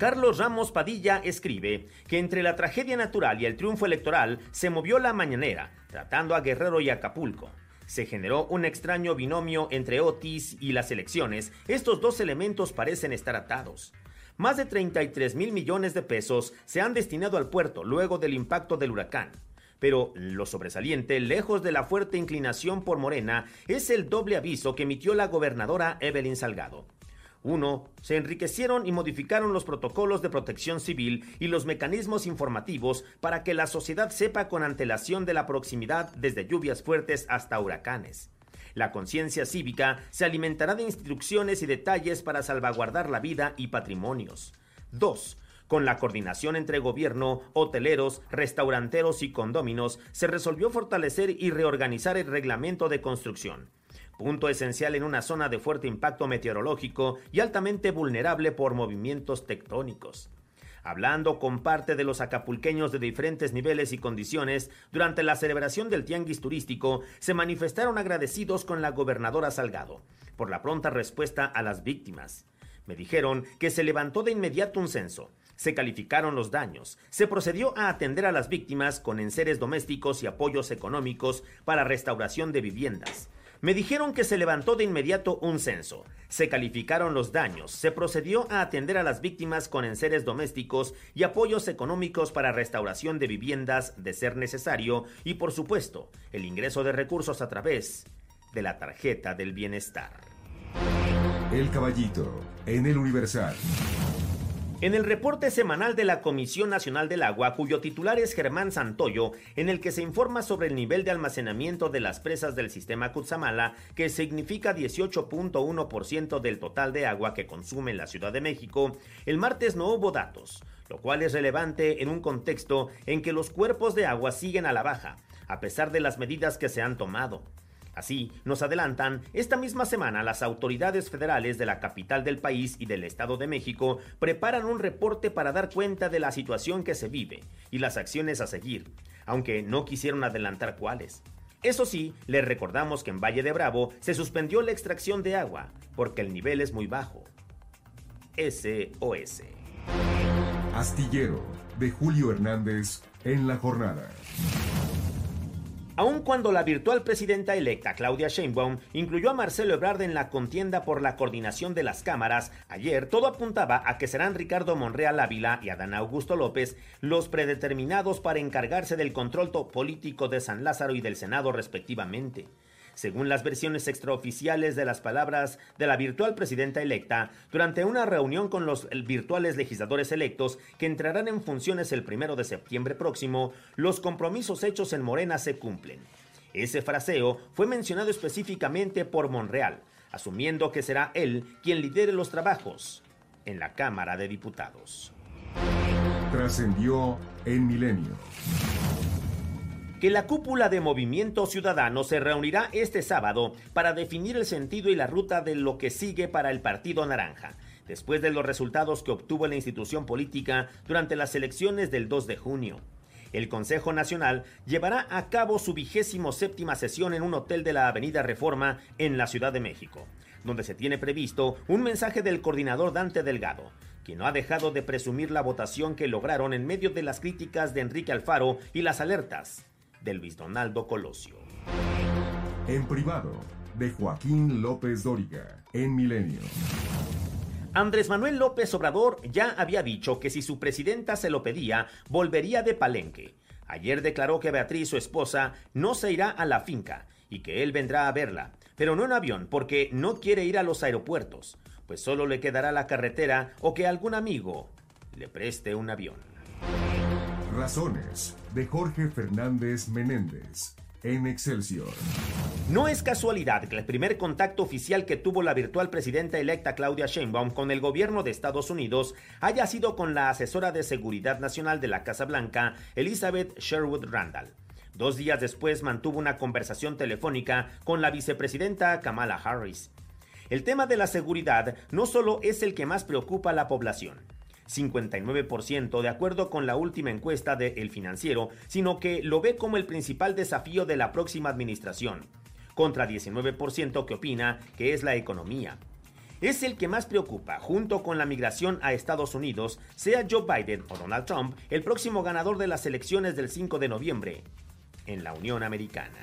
Carlos Ramos Padilla escribe que entre la tragedia natural y el triunfo electoral se movió la mañanera, tratando a Guerrero y Acapulco. Se generó un extraño binomio entre Otis y las elecciones. Estos dos elementos parecen estar atados. Más de treinta y tres mil millones de pesos se han destinado al puerto luego del impacto del huracán. Pero lo sobresaliente, lejos de la fuerte inclinación por Morena, es el doble aviso que emitió la gobernadora Evelyn Salgado. Uno, se enriquecieron y modificaron los protocolos de protección civil y los mecanismos informativos para que la sociedad sepa con antelación de la proximidad desde lluvias fuertes hasta huracanes. La conciencia cívica se alimentará de instrucciones y detalles para salvaguardar la vida y patrimonios. Dos, con la coordinación entre gobierno, hoteleros, restauranteros y condóminos, se resolvió fortalecer y reorganizar el reglamento de construcción. Punto esencial en una zona de fuerte impacto meteorológico y altamente vulnerable por movimientos tectónicos. Hablando con parte de los acapulqueños de diferentes niveles y condiciones, durante la celebración del tianguis turístico, se manifestaron agradecidos con la gobernadora Salgado por la pronta respuesta a las víctimas. Me dijeron que se levantó de inmediato un censo, se calificaron los daños, se procedió a atender a las víctimas con enseres domésticos y apoyos económicos para restauración de viviendas. Me dijeron que se levantó de inmediato un censo, se calificaron los daños, se procedió a atender a las víctimas con enseres domésticos y apoyos económicos para restauración de viviendas de ser necesario y, por supuesto, el ingreso de recursos a través de la tarjeta del bienestar. El Caballito, en el Universal. En el reporte semanal de la Comisión Nacional del Agua, cuyo titular es Germán Santoyo, en el que se informa sobre el nivel de almacenamiento de las presas del sistema Cutzamala, que significa dieciocho punto uno por ciento del total de agua que consume la Ciudad de México, el martes no hubo datos, lo cual es relevante en un contexto en que los cuerpos de agua siguen a la baja, a pesar de las medidas que se han tomado. Así, nos adelantan, esta misma semana las autoridades federales de la capital del país y del Estado de México preparan un reporte para dar cuenta de la situación que se vive y las acciones a seguir, aunque no quisieron adelantar cuáles. Eso sí, les recordamos que en Valle de Bravo se suspendió la extracción de agua porque el nivel es muy bajo. S O S. Astillero, de Julio Hernández, en la jornada. Aun cuando la virtual presidenta electa Claudia Sheinbaum incluyó a Marcelo Ebrard en la contienda por la coordinación de las cámaras, ayer todo apuntaba a que serán Ricardo Monreal Ávila y Adán Augusto López los predeterminados para encargarse del control político de San Lázaro y del Senado respectivamente. Según las versiones extraoficiales de las palabras de la virtual presidenta electa, durante una reunión con los virtuales legisladores electos que entrarán en funciones el primero de septiembre próximo, los compromisos hechos en Morena se cumplen. Ese fraseo fue mencionado específicamente por Monreal, asumiendo que será él quien lidere los trabajos en la Cámara de Diputados. Trascendió en Milenio. Que la cúpula de Movimiento Ciudadano se reunirá este sábado para definir el sentido y la ruta de lo que sigue para el Partido Naranja, después de los resultados que obtuvo la institución política durante las elecciones del dos de junio. El Consejo Nacional llevará a cabo su vigésimo séptima sesión en un hotel de la Avenida Reforma en la Ciudad de México, donde se tiene previsto un mensaje del coordinador Dante Delgado, quien no ha dejado de presumir la votación que lograron en medio de las críticas de Enrique Alfaro y las alertas de Luis Donaldo Colosio. En privado, de Joaquín López Dóriga, en Milenio. Andrés Manuel López Obrador ya había dicho que si su presidenta se lo pedía, volvería de Palenque. Ayer declaró que Beatriz, su esposa, no se irá a la finca y que él vendrá a verla, pero no en avión porque no quiere ir a los aeropuertos, pues solo le quedará la carretera o que algún amigo le preste un avión. Razones, de Jorge Fernández Menéndez, en Excelsior. No es casualidad que el primer contacto oficial que tuvo la virtual presidenta electa Claudia Sheinbaum con el gobierno de Estados Unidos haya sido con la asesora de Seguridad Nacional de la Casa Blanca, Elizabeth Sherwood Randall. Dos días después mantuvo una conversación telefónica con la vicepresidenta Kamala Harris. El tema de la seguridad no solo es el que más preocupa a la población, cincuenta y nueve por ciento de acuerdo con la última encuesta de El Financiero, sino que lo ve como el principal desafío de la próxima administración, contra diecinueve por ciento que opina que es la economía. es el que más preocupa, junto con la migración a Estados Unidos, sea Joe Biden o Donald Trump el próximo ganador de las elecciones del cinco de noviembre en la Unión Americana.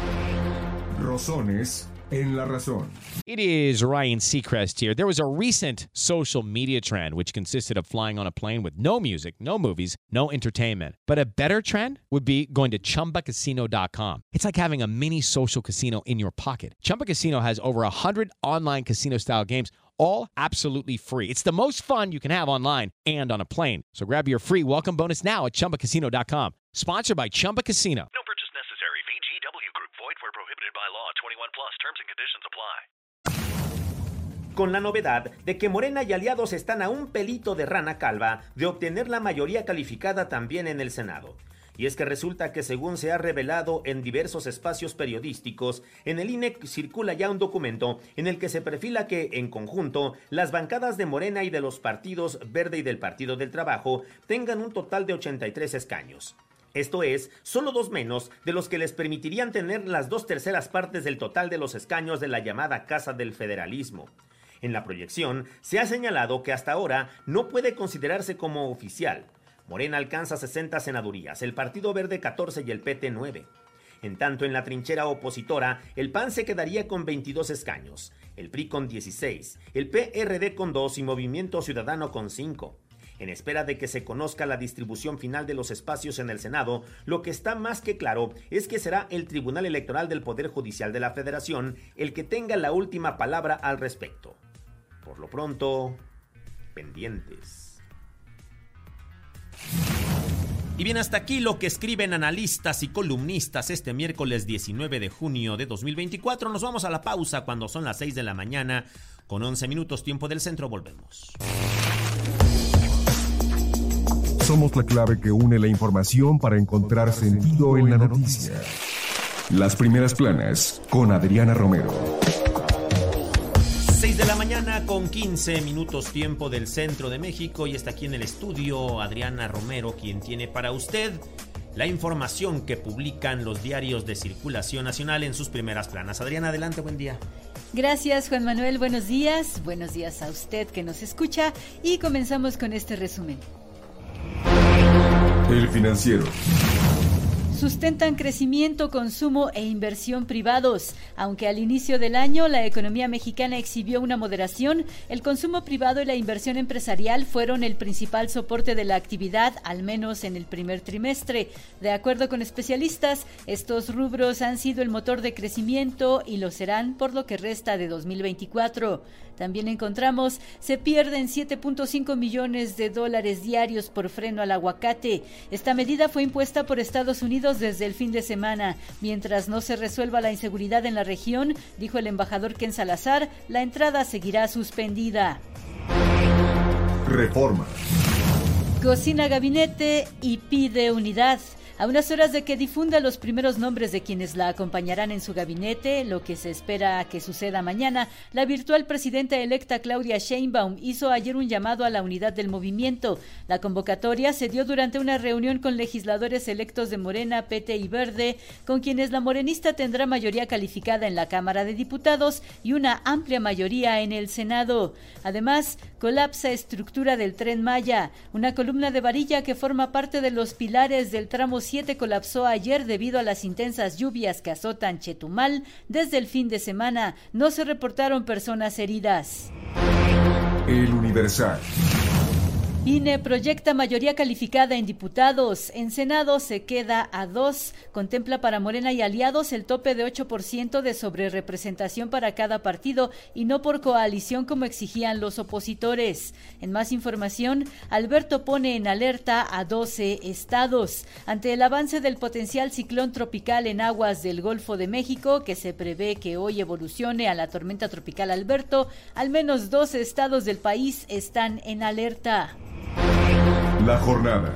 Rosones en la razón. It is Ryan Seacrest here. There was a recent social media trend which consisted of flying on a plane with no music, no movies, no entertainment. But a better trend would be going to Chumba Casino dot com. It's like having a mini social casino in your pocket. Chumba Casino has over one hundred online casino-style games, all absolutely free. It's the most fun you can have online and on a plane. So grab your free welcome bonus now at Chumba Casino dot com. Sponsored by Chumba Casino. No purchase necessary. V G W Group. Void where prohibited by law. twenty-one plus. Terms and conditions apply. Con la novedad de que Morena y aliados están a un pelito de rana calva de obtener la mayoría calificada también en el Senado. Y es que resulta que, según se ha revelado en diversos espacios periodísticos, en el I N E circula ya un documento en el que se perfila que, en conjunto, las bancadas de Morena y de los partidos Verde y del Partido del Trabajo tengan un total de ochenta y tres escaños. Esto es, solo dos menos de los que les permitirían tener las dos terceras partes del total de los escaños de la llamada Casa del Federalismo. En la proyección, se ha señalado que hasta ahora no puede considerarse como oficial. Morena alcanza sesenta senadurías, el Partido Verde catorce y el P T nueve. En tanto, en la trinchera opositora, el P A N se quedaría con veintidós escaños, el P R I con dieciséis, el P R D con dos y Movimiento Ciudadano con cinco. En espera de que se conozca la distribución final de los espacios en el Senado, lo que está más que claro es que será el Tribunal Electoral del Poder Judicial de la Federación el que tenga la última palabra al respecto. Por lo pronto, pendientes. Y bien, hasta aquí lo que escriben analistas y columnistas este miércoles diecinueve de junio de dos mil veinticuatro. Nos vamos a la pausa cuando son las seis de la mañana con once minutos tiempo del centro. Volvemos. Somos la clave que une la información para encontrar sentido en la noticia. Las primeras planas con Adriana Romero. seis de la mañana con quince minutos tiempo del centro de México y está aquí en el estudio Adriana Romero, quien tiene para usted la información que publican los diarios de circulación nacional en sus primeras planas. Adriana, adelante, buen día. Gracias, Juan Manuel, buenos días. Buenos días a usted que nos escucha y comenzamos con este resumen. El Financiero. Sustentan crecimiento, consumo e inversión privados. Aunque al inicio del año la economía mexicana exhibió una moderación, el consumo privado y la inversión empresarial fueron el principal soporte de la actividad, al menos en el primer trimestre. De acuerdo con especialistas, estos rubros han sido el motor de crecimiento y lo serán por lo que resta de dos mil veinticuatro. También encontramos, se pierden siete punto cinco millones de dólares diarios por freno al aguacate. Esta medida fue impuesta por Estados Unidos desde el fin de semana. Mientras no se resuelva la inseguridad en la región, dijo el embajador Ken Salazar, la entrada seguirá suspendida. Reforma. Cocina gabinete y pide unidad. A unas horas de que difunda los primeros nombres de quienes la acompañarán en su gabinete, lo que se espera que suceda mañana, la virtual presidenta electa Claudia Sheinbaum hizo ayer un llamado a la unidad del movimiento. La convocatoria se dio durante una reunión con legisladores electos de Morena, P T y Verde, con quienes la morenista tendrá mayoría calificada en la Cámara de Diputados y una amplia mayoría en el Senado. Además, colapsa estructura del Tren Maya. Una columna de varilla que forma parte de los pilares del tramo siete colapsó ayer debido a las intensas lluvias que azotan Chetumal. Desde el fin de semana no se reportaron personas heridas. El Universal. I N E proyecta mayoría calificada en diputados. En Senado se queda a dos. Contempla para Morena y aliados el tope de ocho por ciento de sobrerepresentación para cada partido y no por coalición como exigían los opositores. En más información, Alberto pone en alerta a doce estados. Ante el avance del potencial ciclón tropical en aguas del Golfo de México, que se prevé que hoy evolucione a la tormenta tropical Alberto, al menos doce estados del país están en alerta. La jornada.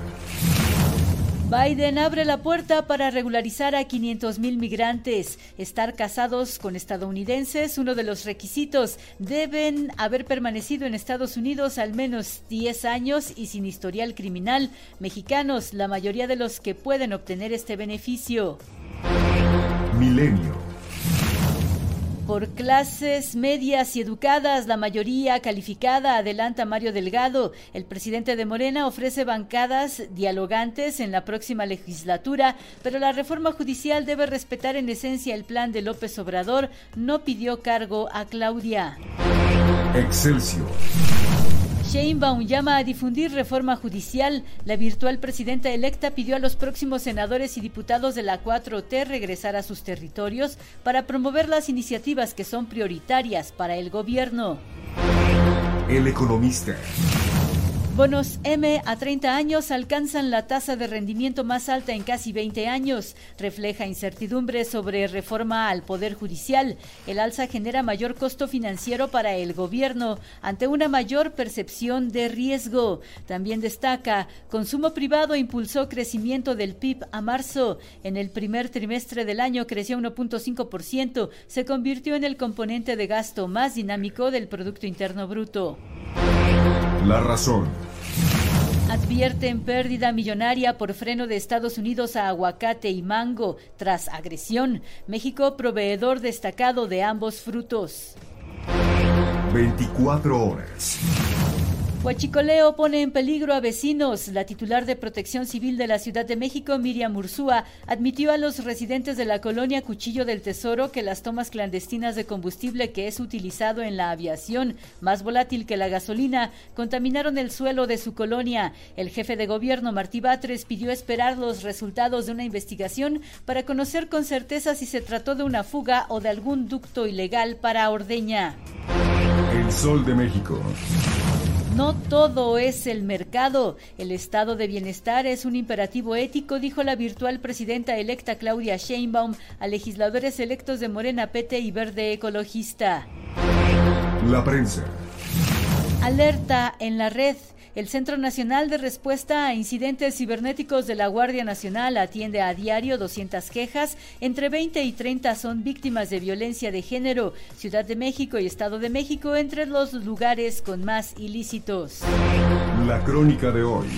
Biden abre la puerta para regularizar a quinientos mil migrantes. Estar casados con estadounidenses, uno de los requisitos. Deben haber permanecido en Estados Unidos al menos diez años y sin historial criminal. Mexicanos, la mayoría de los que pueden obtener este beneficio. Milenio. por clases medias y educadas, la mayoría calificada, adelanta Mario Delgado. El presidente de Morena ofrece bancadas dialogantes en la próxima legislatura, pero la reforma judicial debe respetar en esencia el plan de López Obrador. No pidió cargo a Claudia. Excelsior. Sheinbaum llama a difundir reforma judicial. La virtual presidenta electa pidió a los próximos senadores y diputados de la cuatro T regresar a sus territorios para promover las iniciativas que son prioritarias para el gobierno. El Economista. Bonos M a treinta años alcanzan la tasa de rendimiento más alta en casi veinte años. Refleja incertidumbre sobre reforma al Poder Judicial. El alza genera mayor costo financiero para el gobierno ante una mayor percepción de riesgo. También destaca, consumo privado impulsó crecimiento del P I B a marzo. En el primer trimestre del año creció uno punto cinco por ciento. Se convirtió en el componente de gasto más dinámico del Producto Interno Bruto. La Razón. Advierten pérdida millonaria por freno de Estados Unidos a aguacate y mango tras agresión. México, proveedor destacado de ambos frutos. veinticuatro horas. Huachicoleo pone en peligro a vecinos. La titular de Protección Civil de la Ciudad de México, Miriam Ursúa, admitió a los residentes de la colonia Cuchillo del Tesoro que las tomas clandestinas de combustible que es utilizado en la aviación, más volátil que la gasolina, contaminaron el suelo de su colonia. El jefe de gobierno, Martí Batres, pidió esperar los resultados de una investigación para conocer con certeza si se trató de una fuga o de algún ducto ilegal para ordeña. El Sol de México. No todo es el mercado. El estado de bienestar es un imperativo ético, dijo la virtual presidenta electa Claudia Sheinbaum a legisladores electos de Morena, P T y Verde Ecologista. La prensa. Alerta en la red. El Centro Nacional de Respuesta a Incidentes Cibernéticos de la Guardia Nacional atiende a diario doscientas quejas, entre veinte y treinta son víctimas de violencia de género. Ciudad de México y Estado de México entre los lugares con más ilícitos. La crónica de hoy.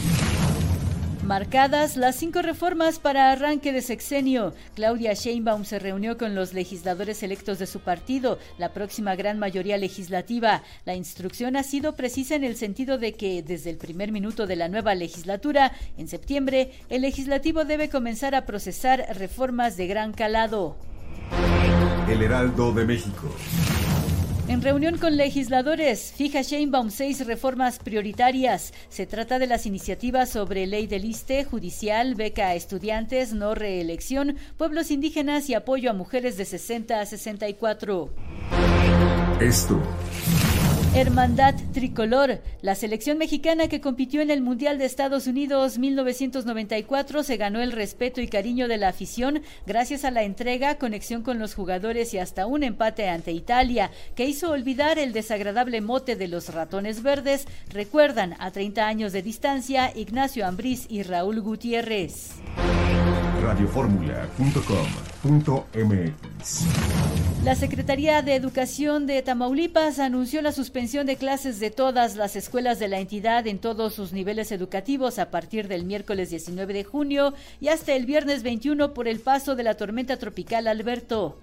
Marcadas las cinco reformas para arranque de sexenio. Claudia Sheinbaum se reunió con los legisladores electos de su partido, la próxima gran mayoría legislativa. La instrucción ha sido precisa en el sentido de que desde el primer minuto de la nueva legislatura, en septiembre, el legislativo debe comenzar a procesar reformas de gran calado. El Heraldo de México. En reunión con legisladores, fija Sheinbaum seis reformas prioritarias. Se trata de las iniciativas sobre ley del ISSSTE, judicial, beca a estudiantes, no reelección, pueblos indígenas y apoyo a mujeres de sesenta a sesenta y cuatro. Esto. Hermandad Tricolor. La selección mexicana que compitió en el Mundial de Estados Unidos mil novecientos noventa y cuatro se ganó el respeto y cariño de la afición gracias a la entrega, conexión con los jugadores y hasta un empate ante Italia, que hizo olvidar el desagradable mote de los ratones verdes. Recuerdan a treinta años de distancia Ignacio Ambriz y Raúl Gutiérrez. radioformula punto com punto m x. La Secretaría de Educación de Tamaulipas anunció la suspensión de clases de todas las escuelas de la entidad en todos sus niveles educativos a partir del miércoles diecinueve de junio y hasta el viernes veintiuno por el paso de la tormenta tropical Alberto.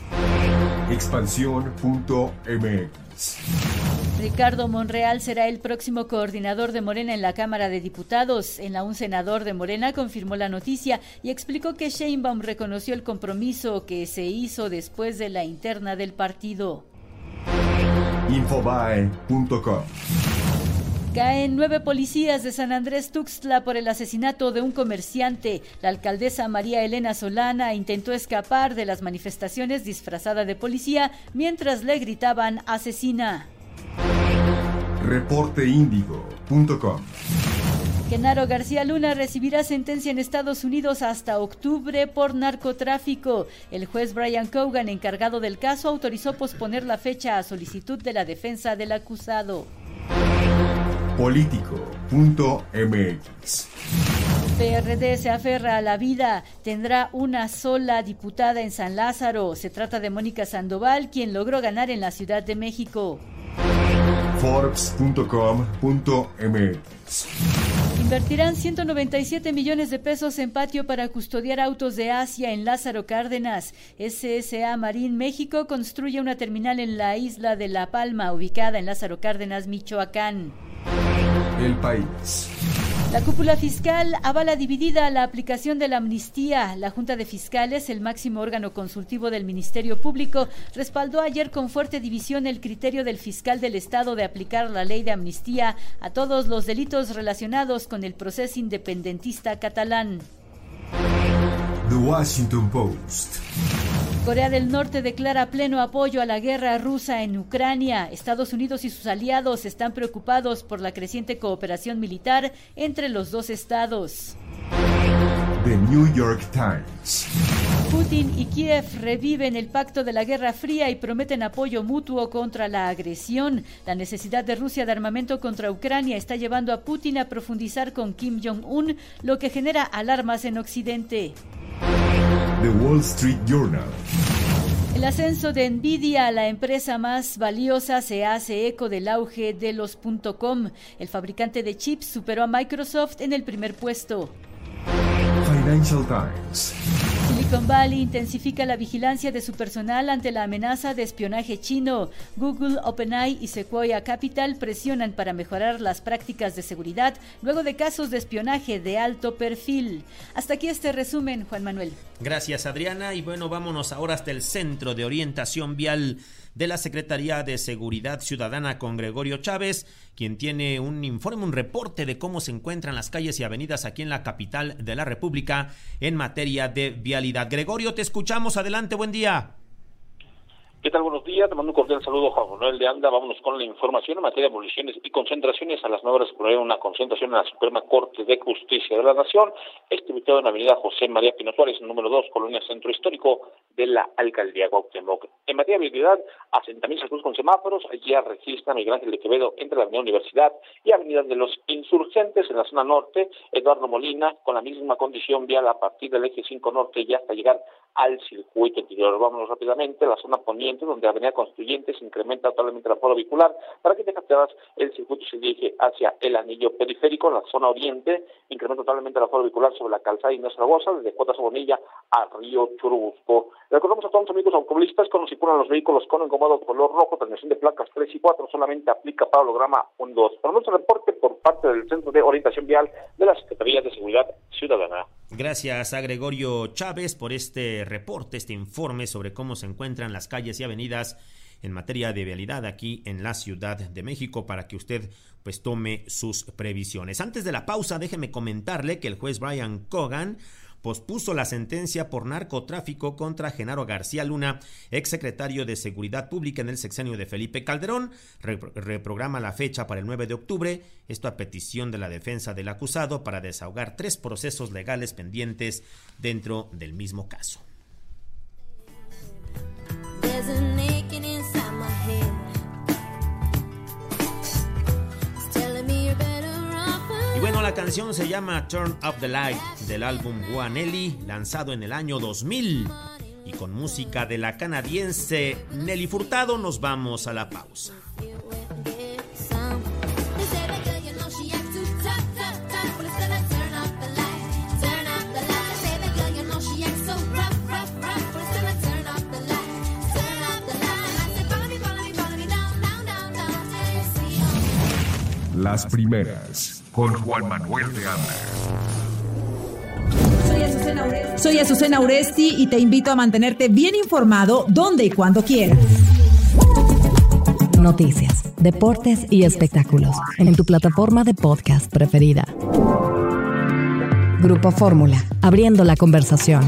expansión punto m x. Ricardo Monreal será el próximo coordinador de Morena en la Cámara de Diputados. En la un senador de Morena confirmó la noticia y explicó que Sheinbaum reconoció el compromiso que se hizo después de la interna del partido. infobae punto com. Caen nueve policías de San Andrés Tuxtla por el asesinato de un comerciante. La alcaldesa María Elena Solana intentó escapar de las manifestaciones disfrazada de policía mientras le gritaban asesina. reporte índigo punto com. Genaro García Luna recibirá sentencia en Estados Unidos hasta octubre por narcotráfico. El juez Brian Cogan, encargado del caso, autorizó posponer la fecha a solicitud de la defensa del acusado. político punto m x. P R D se aferra a la vida, tendrá una sola diputada en San Lázaro. Se trata de Mónica Sandoval, quien logró ganar en la Ciudad de México. forbes punto com punto m x. Invertirán ciento noventa y siete millones de pesos en patio para custodiar autos de Asia en Lázaro Cárdenas. S S A Marín México construye una terminal en la isla de La Palma, ubicada en Lázaro Cárdenas, Michoacán. El país. La cúpula fiscal avala dividida la aplicación de la amnistía. La Junta de Fiscales, el máximo órgano consultivo del Ministerio Público, respaldó ayer con fuerte división el criterio del fiscal del Estado de aplicar la ley de amnistía a todos los delitos relacionados con el proceso independentista catalán. The Washington Post. Corea del Norte declara pleno apoyo a la guerra rusa en Ucrania. Estados Unidos y sus aliados están preocupados por la creciente cooperación militar entre los dos estados. The New York Times. Putin y Kiev reviven el pacto de la Guerra Fría y prometen apoyo mutuo contra la agresión. La necesidad de Rusia de armamento contra Ucrania está llevando a Putin a profundizar con Kim Jong-un, lo que genera alarmas en Occidente. The Wall Street Journal. El ascenso de Nvidia, la empresa más valiosa, se hace eco del auge de los .com. El fabricante de chips superó a Microsoft en el primer puesto. Financial Times. Silicon Valley intensifica la vigilancia de su personal ante la amenaza de espionaje chino. Google, OpenAI y Sequoia Capital presionan para mejorar las prácticas de seguridad luego de casos de espionaje de alto perfil. Hasta aquí este resumen, Juan Manuel. Gracias, Adriana. Y bueno, vámonos ahora hasta el Centro de Orientación Vial de la Secretaría de Seguridad Ciudadana con Gregorio Chávez, quien tiene un informe, un reporte de cómo se encuentran las calles y avenidas aquí en la capital de la República en materia de vialidad. Gregorio, te escuchamos. Adelante, buen día. ¿Qué tal? Buenos días. Te mando un cordial saludo, Juan Manuel de Anda. Vámonos con la información en materia de movilizaciones y concentraciones. A las nueve horas ocurrió una concentración en la Suprema Corte de Justicia de la Nación, este ubicado en la avenida José María Pino Suárez, número dos, Colonia Centro Histórico de la Alcaldía Cuauhtémoc. En materia de vialidad, asentamientos con semáforos, allí registran Miguel Ángel de Quevedo entre la Avenida Universidad y Avenida de los Insurgentes en la zona norte, Eduardo Molina, con la misma condición vial a partir del eje cinco norte y hasta llegar al circuito interior. Vámonos rápidamente a la zona poniente, donde Avenida Constituyentes incrementa totalmente el aforo vehicular. Para que te captaras, el circuito se dirige hacia el anillo periférico. En la zona oriente incrementa totalmente el aforo vehicular sobre la calzada Inés Zaragoza, desde Cuotas Bonilla a Río Churubusco. Recordamos a todos los amigos automovilistas, cuando circulan los vehículos con engomado color rojo, terminación de placas tres y cuatro, solamente aplica para holograma uno dos. Por nuestro reporte por parte del Centro de Orientación Vial de la Secretaría de Seguridad Ciudadana. Gracias a Gregorio Chávez por este reporte, este informe sobre cómo se encuentran las calles y avenidas en materia de vialidad aquí en la Ciudad de México, para que usted pues tome sus previsiones. Antes de la pausa, déjeme comentarle que el juez Brian Cogan pospuso la sentencia por narcotráfico contra Genaro García Luna, exsecretario de Seguridad Pública en el sexenio de Felipe Calderón. Repro- reprograma la fecha para el nueve de octubre, esto a petición de la defensa del acusado, para desahogar tres procesos legales pendientes dentro del mismo caso. Y bueno, la canción se llama Turn Up the Light del álbum Guanelli, lanzado en el año dos mil. Y con música de la canadiense Nelly Furtado nos vamos a la pausa. Las primeras, con Juan Manuel de Anda. Soy Azucena Uresti. Soy Azucena Uresti y te invito a mantenerte bien informado donde y cuando quieras. Noticias, deportes y espectáculos en tu plataforma de podcast preferida. Grupo Fórmula, abriendo la conversación.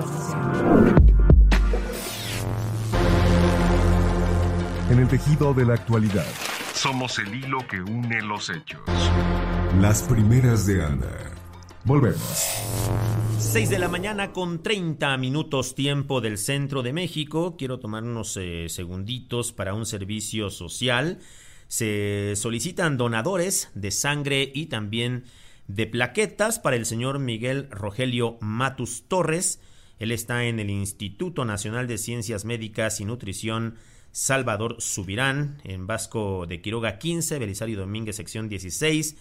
En el tejido de la actualidad, somos el hilo que une los hechos. Las primeras de Anda. Volvemos. seis de la mañana con treinta minutos, tiempo del centro de México. Quiero tomar unos eh, segunditos para un servicio social. Se solicitan donadores de sangre y también de plaquetas para el señor Miguel Rogelio Matus Torres. Él está en el Instituto Nacional de Ciencias Médicas y Nutrición Salvador Subirán, en Vasco de Quiroga quince, Belisario Domínguez, sección dieciséis,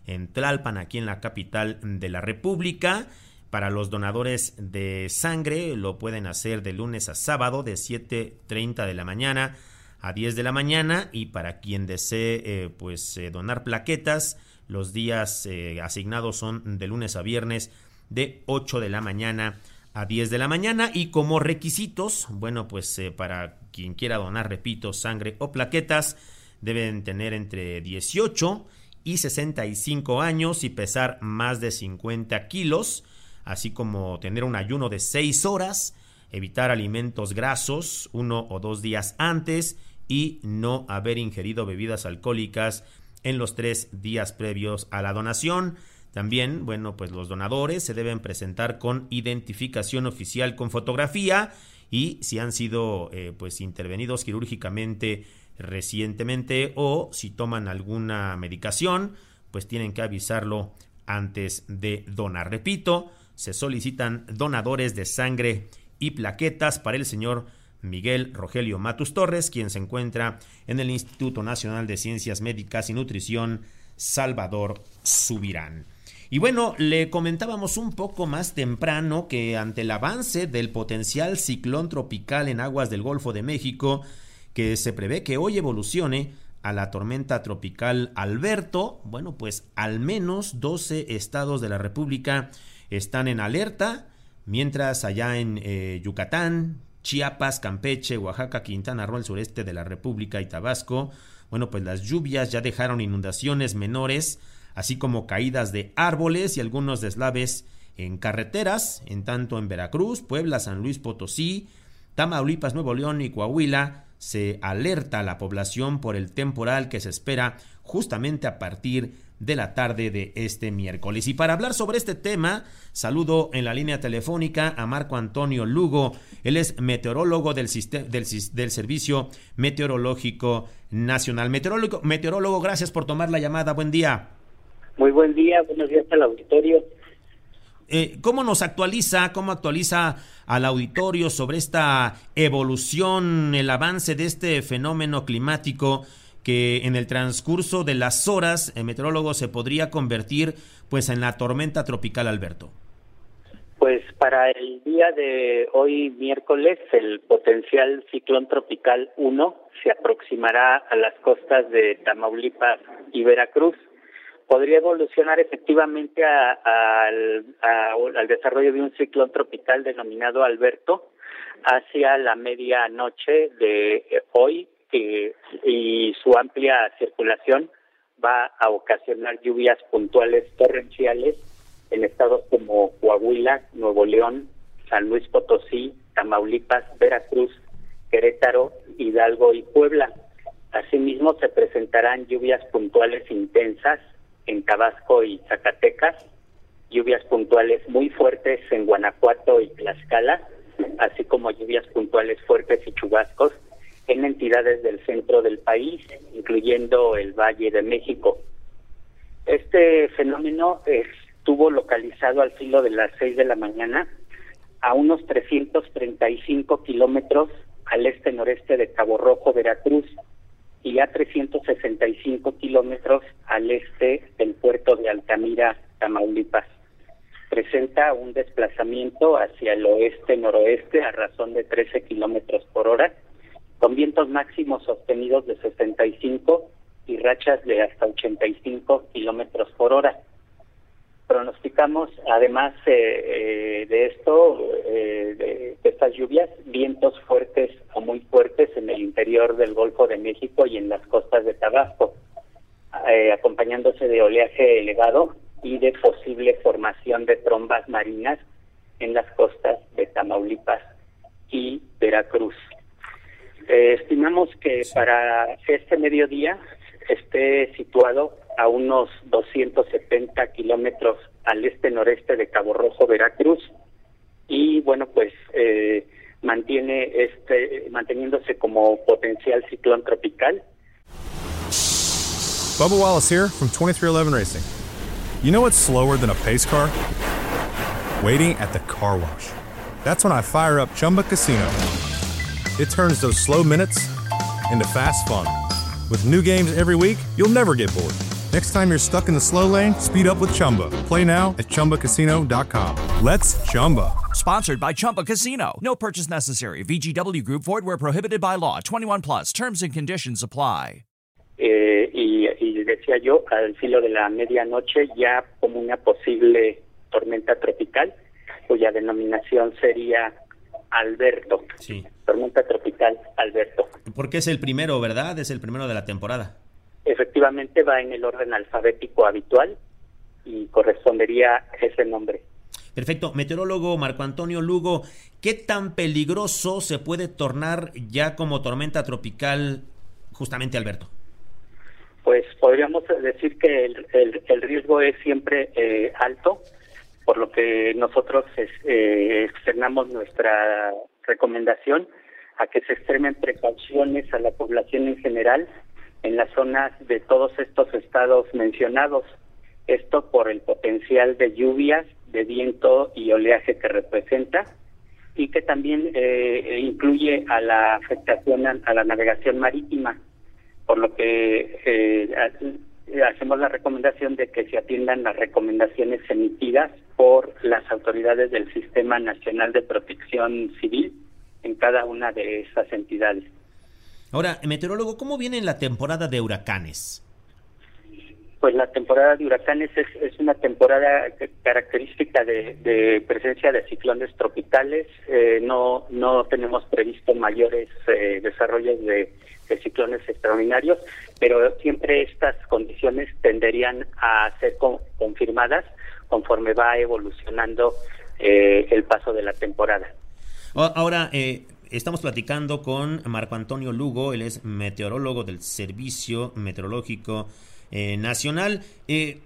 en Tlalpan, aquí en la capital de la República. Para los donadores de sangre lo pueden hacer de lunes a sábado de siete treinta de la mañana a diez de la mañana, y para quien desee eh, pues eh, donar plaquetas, los días eh, asignados son de lunes a viernes de ocho de la mañana a diez de la mañana. Y como requisitos, bueno, pues eh, para quien quiera donar, repito, sangre o plaquetas, deben tener entre dieciocho y sesenta y cinco años y pesar más de cincuenta kilos, así como tener un ayuno de seis horas, evitar alimentos grasos uno o dos días antes y no haber ingerido bebidas alcohólicas en los tres días previos a la donación. También, bueno, pues los donadores se deben presentar con identificación oficial con fotografía, y si han sido eh, pues intervenidos quirúrgicamente recientemente o si toman alguna medicación, pues tienen que avisarlo antes de donar. Repito, se solicitan donadores de sangre y plaquetas para el señor Miguel Rogelio Matus Torres, quien se encuentra en el Instituto Nacional de Ciencias Médicas y Nutrición Salvador Subirán. Y bueno, le comentábamos un poco más temprano que ante el avance del potencial ciclón tropical en aguas del Golfo de México, que se prevé que hoy evolucione a la tormenta tropical Alberto, bueno, pues al menos doce estados de la República están en alerta, mientras allá en eh, Yucatán, Chiapas, Campeche, Oaxaca, Quintana Roo, el sureste de la República y Tabasco, bueno, pues las lluvias ya dejaron inundaciones menores, así como caídas de árboles y algunos deslaves en carreteras. En tanto en Veracruz, Puebla, San Luis Potosí, Tamaulipas, Nuevo León y Coahuila se alerta a la población por el temporal que se espera justamente a partir de la tarde de este miércoles. Y para hablar sobre este tema, saludo en la línea telefónica a Marco Antonio Lugo. Él es meteorólogo del, sistema, del, del Servicio Meteorológico Nacional. Meteorólogo, meteorólogo, gracias por tomar la llamada. Buen día. Muy buen día, buenos días al auditorio. Eh, ¿Cómo nos actualiza, cómo actualiza al auditorio sobre esta evolución, el avance de este fenómeno climático que en el transcurso de las horas, el meteorólogo, se podría convertir pues en la tormenta tropical Alberto? Pues para el día de hoy, miércoles, el potencial ciclón tropical uno se aproximará a las costas de Tamaulipas y Veracruz. Podría evolucionar efectivamente a, a, al, a, al desarrollo de un ciclón tropical denominado Alberto hacia la medianoche de hoy, eh, y su amplia circulación va a ocasionar lluvias puntuales torrenciales en estados como Coahuila, Nuevo León, San Luis Potosí, Tamaulipas, Veracruz, Querétaro, Hidalgo y Puebla. Asimismo, se presentarán lluvias puntuales intensas en Tabasco y Zacatecas, lluvias puntuales muy fuertes en Guanajuato y Tlaxcala, así como lluvias puntuales fuertes y chubascos en entidades del centro del país, incluyendo el Valle de México. Este fenómeno estuvo localizado al filo de las seis de la mañana a unos trescientos treinta y cinco kilómetros al este-noreste de Cabo Rojo, Veracruz, y a trescientos sesenta y cinco kilómetros al este del puerto de Altamira, Tamaulipas. Presenta un desplazamiento hacia el oeste-noroeste a razón de trece kilómetros por hora, con vientos máximos sostenidos de sesenta y cinco y rachas de hasta ochenta y cinco kilómetros por hora. Pronosticamos, además eh, eh, de esto, eh, de, de estas lluvias, vientos fuertes o muy fuertes en el interior del Golfo de México y en las costas de Tabasco, eh, acompañándose de oleaje elevado y de posible formación de trombas marinas en las costas de Tamaulipas y Veracruz. Eh, estimamos que para este mediodía esté situado a unos doscientos setenta kilómetros al este-noreste de Cabo Rojo, Veracruz, y bueno, pues eh, mantiene este manteniéndose como potencial ciclón tropical. Bubba Wallace here from twenty-three eleven Racing. You know what's slower than a pace car? Waiting at the car wash. That's when I fire up Chumba Casino. It turns those slow minutes into fast fun. With new games every week, you'll never get bored. Next time you're stuck in the slow lane, speed up with Chumba. Play now at chumba casino dot com. Let's Chumba. Sponsored by Chumba Casino. No purchase necessary. V G W Group. Void where prohibited by law. twenty-one plus. Terms and conditions apply. Eh, y, y decía yo, al filo de la medianoche, ya como una posible tormenta tropical, cuya denominación sería Alberto. Sí. Tormenta tropical Alberto. Porque es el primero, ¿verdad? Es el primero de la temporada. Efectivamente va en el orden alfabético habitual y correspondería a ese nombre. Perfecto. Meteorólogo Marco Antonio Lugo, ¿qué tan peligroso se puede tornar ya como tormenta tropical justamente Alberto? Pues podríamos decir que el, el, el riesgo es siempre eh, alto, por lo que nosotros eh, externamos nuestra recomendación a que se extremen precauciones a la población en general en las zonas de todos estos estados mencionados. Esto por el potencial de lluvias, de viento y oleaje que representa, y que también eh, incluye a la afectación a, a la navegación marítima, por lo que eh, hacemos la recomendación de que se atiendan las recomendaciones emitidas por las autoridades del Sistema Nacional de Protección Civil en cada una de esas entidades. Ahora, meteorólogo, ¿cómo viene la temporada de huracanes? Pues la temporada de huracanes es, es una temporada característica de, de presencia de ciclones tropicales. Eh, no no tenemos previsto mayores eh, desarrollos de, de ciclones extraordinarios, pero siempre estas condiciones tenderían a ser con, confirmadas conforme va evolucionando eh, el paso de la temporada. Ahora, eh, estamos platicando con Marco Antonio Lugo, él es meteorólogo del Servicio Meteorológico eh, Nacional. Eh,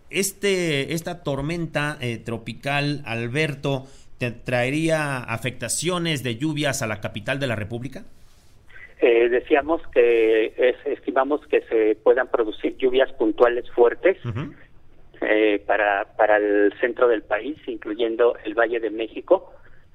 este Esta tormenta eh, tropical, Alberto, ¿te traería afectaciones de lluvias a la capital de la República? Eh, decíamos que es, estimamos que se puedan producir lluvias puntuales fuertes uh-huh. eh, para, para el centro del país, incluyendo el Valle de México,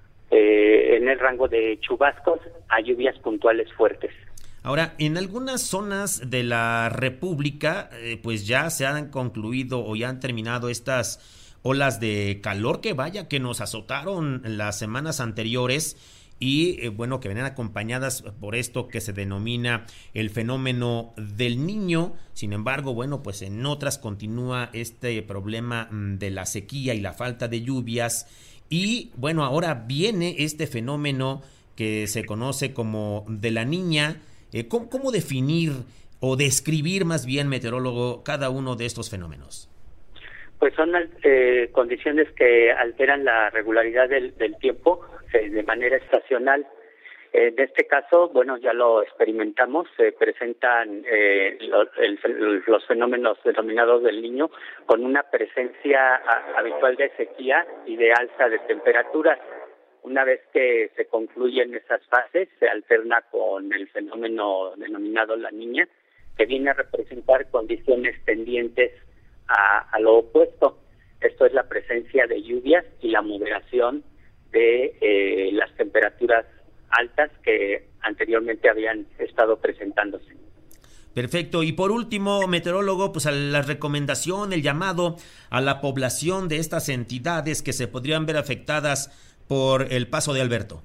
Eh, en el rango de chubascos a lluvias puntuales fuertes. Ahora, en algunas zonas de la República, eh, pues ya se han concluido o ya han terminado estas olas de calor que vaya que nos azotaron las semanas anteriores y eh, bueno, que venían acompañadas por esto que se denomina el fenómeno del Niño. Sin embargo, bueno, pues en otras continúa este problema de la sequía y la falta de lluvias. Y bueno, ahora viene este fenómeno que se conoce como de la Niña. Eh, ¿cómo, ¿Cómo definir o describir más bien, meteorólogo, cada uno de estos fenómenos? Pues son eh, condiciones que alteran la regularidad del, del tiempo eh, de manera estacional. En este caso, bueno, ya lo experimentamos, se presentan eh, lo, el, los fenómenos denominados del Niño con una presencia a, habitual de sequía y de alza de temperaturas. Una vez que se concluyen esas fases, se alterna con el fenómeno denominado la Niña, que viene a representar condiciones tendientes a, a lo opuesto. Esto es la presencia de lluvias y la moderación de eh, las temperaturas altas que anteriormente habían estado presentándose. Perfecto. Y por último, meteorólogo, pues a la recomendación, el llamado a la población de estas entidades que se podrían ver afectadas por el paso de Alberto.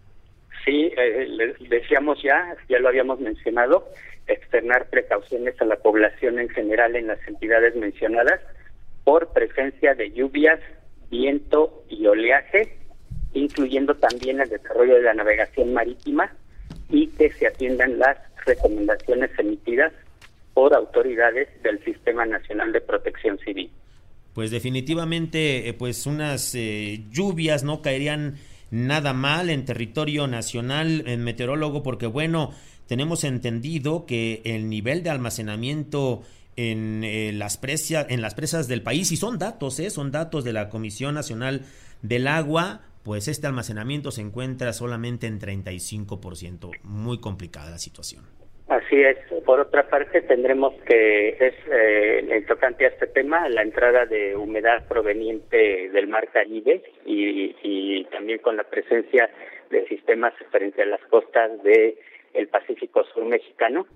Sí, eh, le decíamos ya, ya lo habíamos mencionado, externar precauciones a la población en general en las entidades mencionadas por presencia de lluvias, viento y oleaje, incluyendo también el desarrollo de la navegación marítima, y que se atiendan las recomendaciones emitidas por autoridades del Sistema Nacional de Protección Civil. Pues definitivamente, eh, pues unas eh, lluvias no caerían nada mal en territorio nacional, en meteorólogo, porque bueno, tenemos entendido que el nivel de almacenamiento en eh, las presas, en las presas del país, y son datos, eh, son datos de la Comisión Nacional del Agua, pues este almacenamiento se encuentra solamente en treinta y cinco por ciento. Muy complicada la situación. Así es. Por otra parte, tendremos que, es eh, tocante a este tema, la entrada de humedad proveniente del Mar Caribe y, y también con la presencia de sistemas frente a las costas del Pacífico Sur mexicano,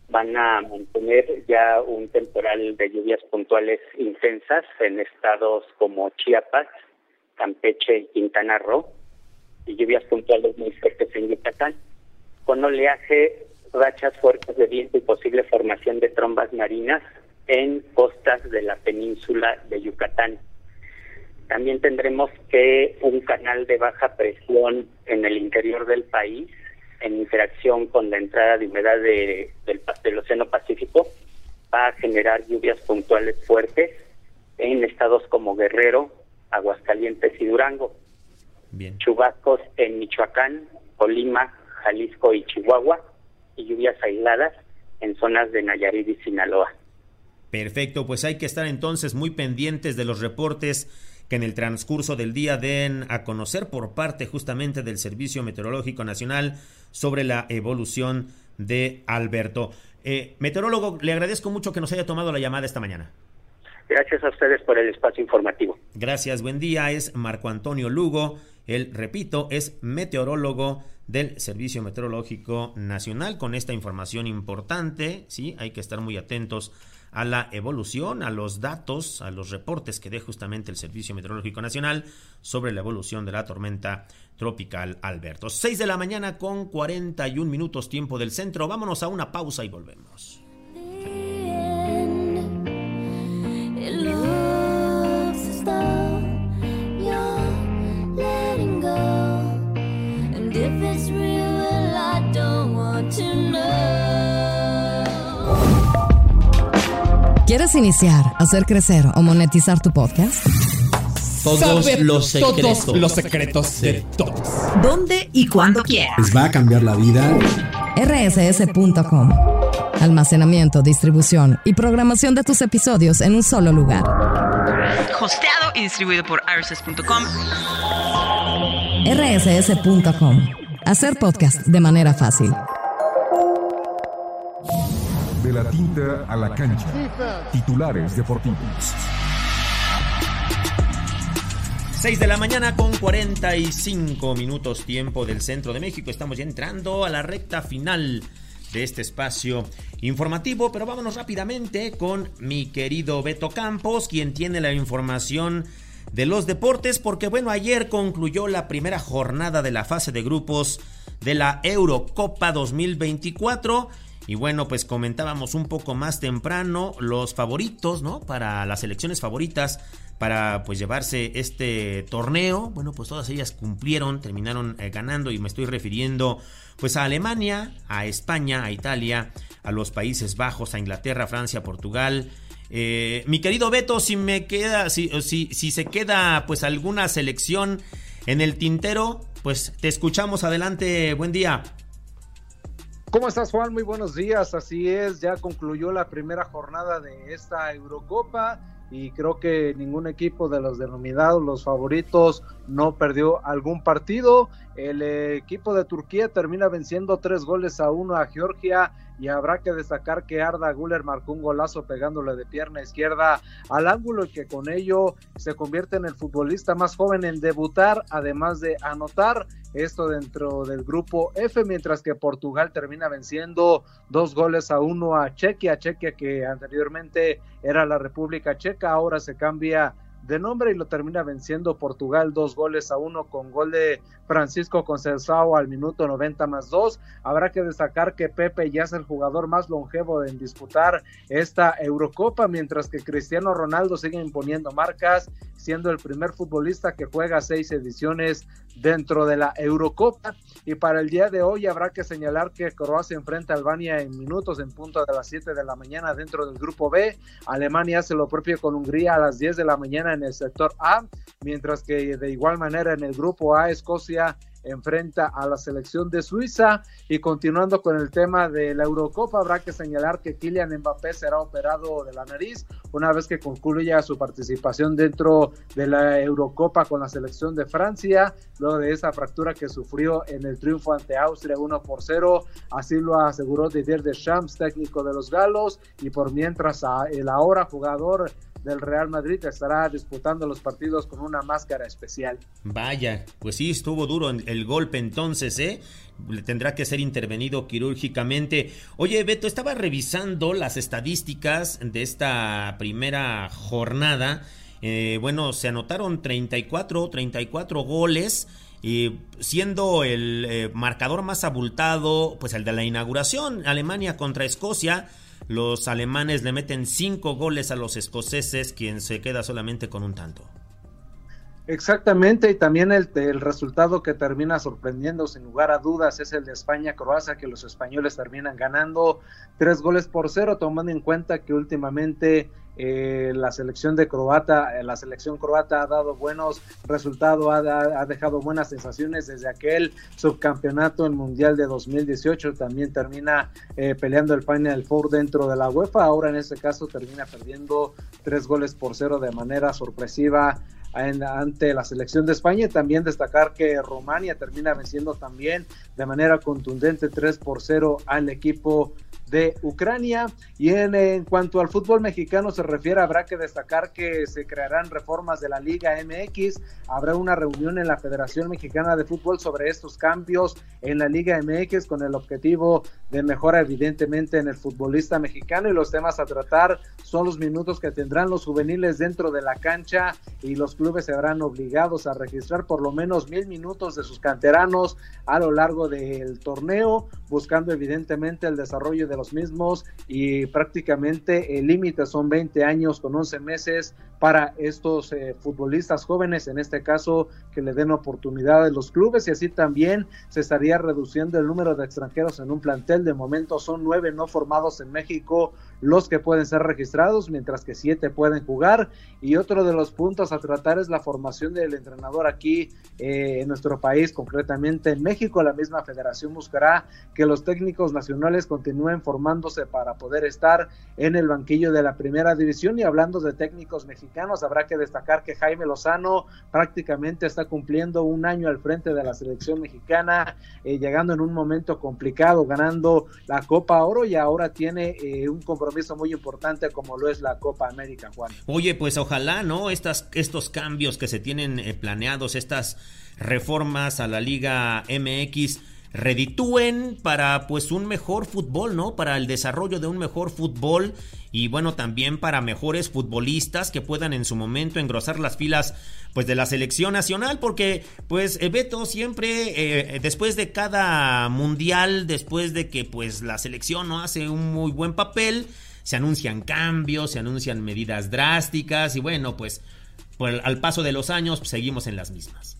van a mantener ya un temporal de lluvias puntuales intensas en estados como Chiapas, Campeche y Quintana Roo, y lluvias puntuales muy fuertes en Yucatán, con oleaje, rachas fuertes de viento y posible formación de trombas marinas en costas de la península de Yucatán. También tendremos que un canal de baja presión en el interior del país, en interacción con la entrada de humedad de, del, del Océano Pacífico, va a generar lluvias puntuales fuertes en estados como Guerrero, Aguascalientes y Durango. Bien. Chubascos en Michoacán, Colima, Jalisco y Chihuahua, y lluvias aisladas en zonas de Nayarit y Sinaloa. Perfecto, pues hay que estar entonces muy pendientes de los reportes que en el transcurso del día den a conocer por parte justamente del Servicio Meteorológico Nacional sobre la evolución de Alberto. Eh, meteorólogo, le agradezco mucho que nos haya tomado la llamada esta mañana. Gracias a ustedes por el espacio informativo. Gracias, buen día. Es Marco Antonio Lugo, él, repito, es meteorólogo del Servicio Meteorológico Nacional con esta información importante, ¿sí? Hay que estar muy atentos a la evolución, a los datos, a los reportes que dé justamente el Servicio Meteorológico Nacional sobre la evolución de la tormenta tropical Alberto. seis de la mañana con cuarenta y un minutos tiempo del centro. Vámonos a una pausa y volvemos. ¿Quieres iniciar, hacer crecer o monetizar tu podcast? Todos Saber los secretos. todos los secretos de todos. ¿Dónde y cuándo quieras? Les va a cambiar la vida. R S S punto com. Almacenamiento, distribución y programación de tus episodios en un solo lugar. Hosteado y distribuido por R S S punto com. R S S punto com. Hacer podcast de manera fácil. De la tinta a la cancha. Titulares deportivos. seis de la mañana con cuarenta y cinco minutos tiempo del centro de México. Estamos ya entrando a la recta final de este espacio informativo, pero vámonos rápidamente con mi querido Beto Campos, quien tiene la información de los deportes, porque bueno, ayer concluyó la primera jornada de la fase de grupos de la Eurocopa dos mil veinticuatro. Y bueno, pues comentábamos un poco más temprano los favoritos, ¿no? Para las selecciones favoritas para pues llevarse este torneo. Bueno, pues todas ellas cumplieron, terminaron eh, ganando, y me estoy refiriendo pues a Alemania, a España, a Italia, a los Países Bajos, a Inglaterra, Francia, Portugal. Eh, mi querido Beto, si me queda, si, si, si se queda pues alguna selección en el tintero, pues te escuchamos. Adelante, buen día. ¿Cómo estás, Juan? Muy buenos días. Así es, ya concluyó la primera jornada de esta Eurocopa y creo que ningún equipo de los denominados los favoritos no perdió algún partido. El equipo de Turquía termina venciendo tres goles a uno a Georgia, y habrá que destacar que Arda Güler marcó un golazo pegándole de pierna izquierda al ángulo, y que con ello se convierte en el futbolista más joven en debutar, además de anotar. Esto dentro del grupo F, mientras que Portugal termina venciendo dos goles a uno a Chequia, Chequia que anteriormente era la República Checa, ahora se cambia de nombre y lo termina venciendo Portugal dos goles a uno con gol de Francisco Conceição al minuto noventa más dos. Habrá que destacar que Pepe ya es el jugador más longevo en disputar esta Eurocopa, mientras que Cristiano Ronaldo sigue imponiendo marcas, siendo el primer futbolista que juega seis ediciones dentro de la Eurocopa. Y para el día de hoy habrá que señalar que Croacia enfrenta a Albania en minutos, en punto de las siete de la mañana dentro del grupo B. Alemania hace lo propio con Hungría a las diez de la mañana en el sector A, mientras que de igual manera en el grupo A Escocia enfrenta a la selección de Suiza. Y continuando con el tema de la Eurocopa, habrá que señalar que Kylian Mbappé será operado de la nariz una vez que concluya su participación dentro de la Eurocopa con la selección de Francia, luego de esa fractura que sufrió en el triunfo ante Austria uno por cero, así lo aseguró Didier Deschamps, técnico de los galos. Y por mientras el ahora jugador del Real Madrid, estará disputando los partidos con una máscara especial. Vaya, pues sí, estuvo duro el golpe entonces, ¿eh? Le tendrá que ser intervenido quirúrgicamente. Oye, Beto, estaba revisando las estadísticas de esta primera jornada. Eh, bueno, se anotaron treinta y cuatro goles, y siendo el eh, marcador más abultado, pues el de la inauguración, Alemania contra Escocia. Los alemanes le meten cinco goles a los escoceses, quien se queda solamente con un tanto. Exactamente, y también el, el resultado que termina sorprendiendo sin lugar a dudas es el de España-Croacia, que los españoles terminan ganando tres goles por cero, tomando en cuenta que últimamente eh, la selección de croata, eh, la selección croata ha dado buenos resultados, ha, ha dejado buenas sensaciones desde aquel subcampeonato, el Mundial de dos mil dieciocho, también termina eh, peleando el Final Four dentro de la UEFA, ahora en este caso termina perdiendo tres goles por cero de manera sorpresiva En, ante la selección de España. También destacar que Rumania termina venciendo también de manera contundente tres por cero al equipo de Ucrania. Y en, en cuanto al fútbol mexicano se refiere, habrá que destacar que se crearán reformas de la Liga M X, habrá una reunión en la Federación Mexicana de Fútbol sobre estos cambios en la Liga M X con el objetivo de mejora evidentemente en el futbolista mexicano, y los temas a tratar son los minutos que tendrán los juveniles dentro de la cancha, y los clubes se verán obligados a registrar por lo menos mil minutos de sus canteranos a lo largo del torneo, buscando evidentemente el desarrollo de los mismos, y prácticamente el límite son veinte años con once meses para estos eh, futbolistas jóvenes, en este caso que le den oportunidad a los clubes, y así también se estaría reduciendo el número de extranjeros en un plantel. De momento son nueve no formados en México los que pueden ser registrados, mientras que siete pueden jugar. Y otro de los puntos a tratar es la formación del entrenador aquí eh, en nuestro país, concretamente en México. La misma federación buscará que los técnicos nacionales continúen formándose para poder estar en el banquillo de la primera división. Y hablando de técnicos mexicanos, habrá que destacar que Jaime Lozano prácticamente está cumpliendo un año al frente de la selección mexicana, eh, llegando en un momento complicado, ganando la Copa Oro, y ahora tiene eh, un compromiso muy importante como lo es la Copa América, Juan. Oye, pues ojalá, ¿no? Estas, estos cambios que se tienen eh, planeados, estas reformas a la Liga M X reditúen para pues un mejor fútbol, ¿no? Para el desarrollo de un mejor fútbol, y bueno, también para mejores futbolistas que puedan en su momento engrosar las filas pues de la selección nacional, porque pues Beto, siempre eh, después de cada mundial, después de que pues la selección no hace un muy buen papel, se anuncian cambios, se anuncian medidas drásticas, y bueno, pues, pues al paso de los años pues, seguimos en las mismas.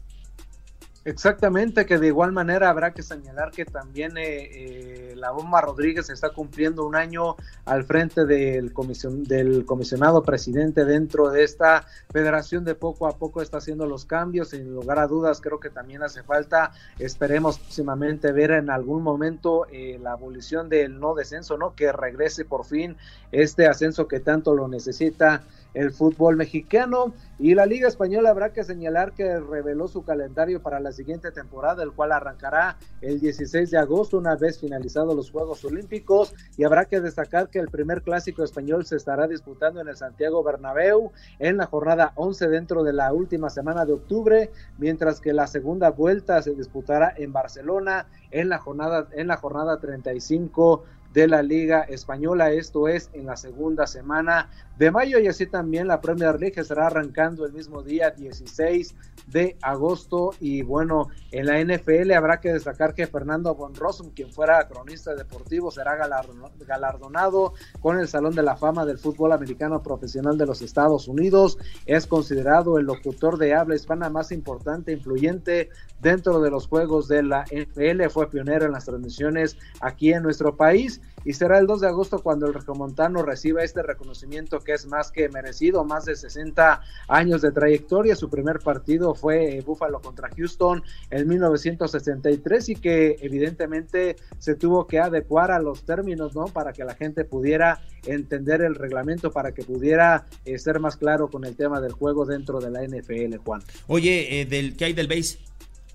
Exactamente, que de igual manera habrá que señalar que también eh, eh, la Bomba Rodríguez está cumpliendo un año al frente del, comision, del comisionado presidente dentro de esta federación. De poco a poco está haciendo los cambios, sin lugar a dudas creo que también hace falta, esperemos próximamente ver en algún momento eh, la abolición del no descenso, ¿no? Que regrese por fin este ascenso que tanto lo necesita el fútbol mexicano. Y la Liga Española habrá que señalar que reveló su calendario para la siguiente temporada, el cual arrancará el dieciséis de agosto una vez finalizados los Juegos Olímpicos, y habrá que destacar que el primer clásico español se estará disputando en el Santiago Bernabéu en la jornada once dentro de la última semana de octubre, mientras que la segunda vuelta se disputará en Barcelona en la jornada en la jornada treinta y cinco de la Liga Española, esto es en la segunda semana de mayo, y así también la Premier League estará arrancando el mismo día dieciséis de agosto. Y bueno, en la N F L habrá que destacar que Fernando von Rossum, quien fuera cronista deportivo, será galardonado con el Salón de la Fama del Fútbol Americano Profesional de los Estados Unidos. Es considerado el locutor de habla hispana más importante e influyente dentro de los juegos de la N F L, fue pionero en las transmisiones aquí en nuestro país, y será el dos de agosto cuando el regiomontano reciba este reconocimiento que es más que merecido, más de sesenta años de trayectoria. Su primer partido fue eh, Buffalo contra Houston en mil novecientos sesenta y tres, y que evidentemente se tuvo que adecuar a los términos, ¿no? Para que la gente pudiera entender el reglamento, para que pudiera eh, ser más claro con el tema del juego dentro de la N F L, Juan. Oye, eh, del, ¿qué hay del base?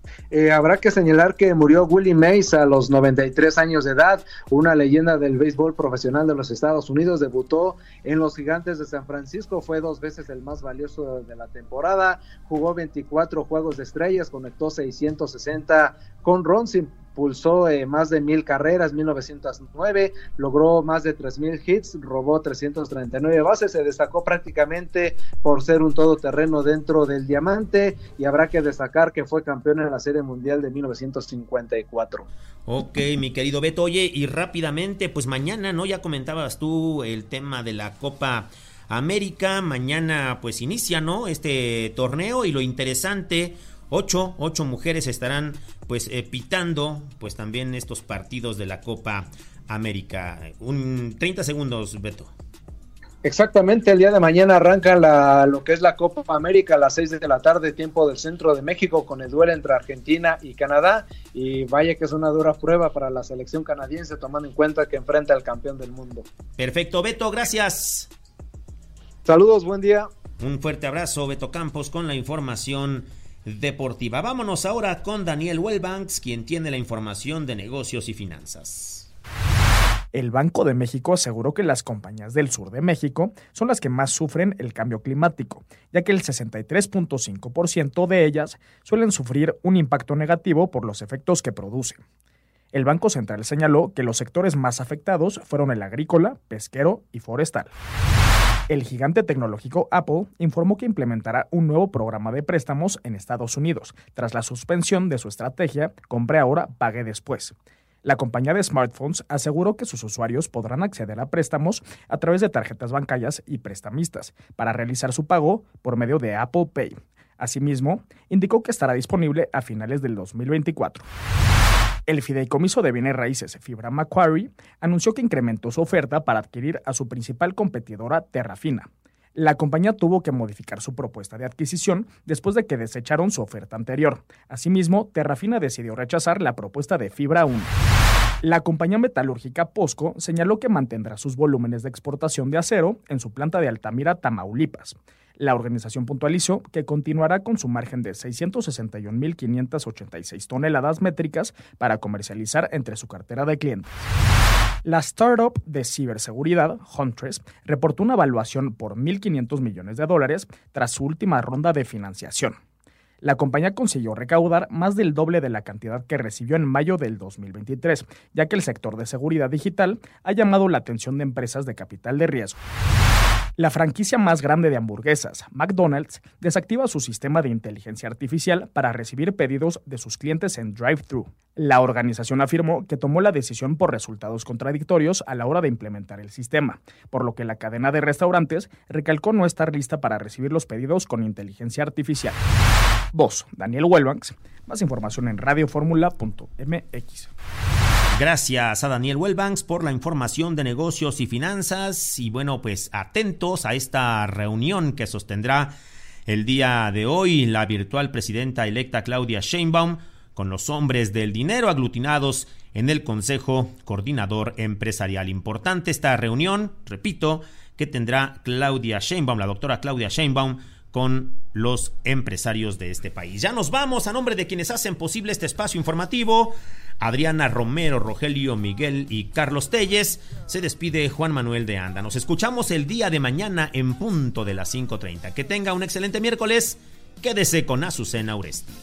Eh, habrá que señalar que murió Willie Mays a los noventa y tres años de edad, una leyenda del béisbol profesional de los Estados Unidos. Debutó en los Gigantes de San Francisco, fue dos veces el más valioso de la temporada, jugó veinticuatro juegos de estrellas, conectó seiscientos sesenta jonrones, impulsó eh, más de mil carreras, mil novecientos nueve, logró más de tres mil hits, robó trescientos treinta y nueve bases, se destacó prácticamente por ser un todoterreno dentro del diamante, y habrá que destacar que fue campeón en la Serie Mundial de mil novecientos cincuenta y cuatro. Ok, mi querido Beto, oye, y rápidamente, pues mañana, ¿no? Ya comentabas tú el tema de la Copa América, mañana pues inicia, ¿no? Este torneo, y lo interesante, Ocho, ocho mujeres estarán pues eh, pitando pues también estos partidos de la Copa América. Un treinta segundos, Beto. Exactamente, el día de mañana arranca la, lo que es la Copa América a las seis de la tarde, tiempo del centro de México, con el duelo entre Argentina y Canadá, y vaya que es una dura prueba para la selección canadiense, tomando en cuenta que enfrenta al campeón del mundo. Perfecto, Beto, gracias. Saludos, buen día. Un fuerte abrazo, Beto Campos, con la información deportiva. Vámonos ahora con Daniel Wellbanks, quien tiene la información de negocios y finanzas. El Banco de México aseguró que las compañías del sur de México son las que más sufren el cambio climático, ya que el sesenta y tres punto cinco por ciento de ellas suelen sufrir un impacto negativo por los efectos que producen. El Banco Central señaló que los sectores más afectados fueron el agrícola, pesquero y forestal. El gigante tecnológico Apple informó que implementará un nuevo programa de préstamos en Estados Unidos, tras la suspensión de su estrategia Compre ahora, pague después. La compañía de smartphones aseguró que sus usuarios podrán acceder a préstamos a través de tarjetas bancarias y prestamistas para realizar su pago por medio de Apple Pay. Asimismo, indicó que estará disponible a finales del dos mil veinticuatro. El fideicomiso de bienes raíces Fibra Macquarie anunció que incrementó su oferta para adquirir a su principal competidora Terrafina. La compañía tuvo que modificar su propuesta de adquisición después de que desecharon su oferta anterior. Asimismo, Terrafina decidió rechazar la propuesta de Fibra uno. La compañía metalúrgica POSCO señaló que mantendrá sus volúmenes de exportación de acero en su planta de Altamira, Tamaulipas. La organización puntualizó que continuará con su margen de seiscientos sesenta y un mil quinientas ochenta y seis toneladas métricas para comercializar entre su cartera de clientes. La startup de ciberseguridad, Huntress, reportó una evaluación por mil quinientos millones de dólares tras su última ronda de financiación. La compañía consiguió recaudar más del doble de la cantidad que recibió en mayo del dos mil veintitrés, ya que el sector de seguridad digital ha llamado la atención de empresas de capital de riesgo. La franquicia más grande de hamburguesas, McDonald's, desactiva su sistema de inteligencia artificial para recibir pedidos de sus clientes en drive-thru. La organización afirmó que tomó la decisión por resultados contradictorios a la hora de implementar el sistema, por lo que la cadena de restaurantes recalcó no estar lista para recibir los pedidos con inteligencia artificial. Voz, Daniel Wellbanks. Más información en radioformula punto m x. Gracias a Daniel Wellbanks por la información de negocios y finanzas. Y bueno, pues atentos a esta reunión que sostendrá el día de hoy la virtual presidenta electa Claudia Sheinbaum con los hombres del dinero aglutinados en el Consejo Coordinador Empresarial. Importante esta reunión, repito, que tendrá Claudia Sheinbaum, la doctora Claudia Sheinbaum, con los empresarios de este país. Ya nos vamos. A nombre de quienes hacen posible este espacio informativo, Adriana Romero, Rogelio Miguel y Carlos Telles, se despide Juan Manuel de Anda. Nos escuchamos el día de mañana en punto de las cinco treinta. Que tenga un excelente miércoles. Quédese con Azucena Uresti.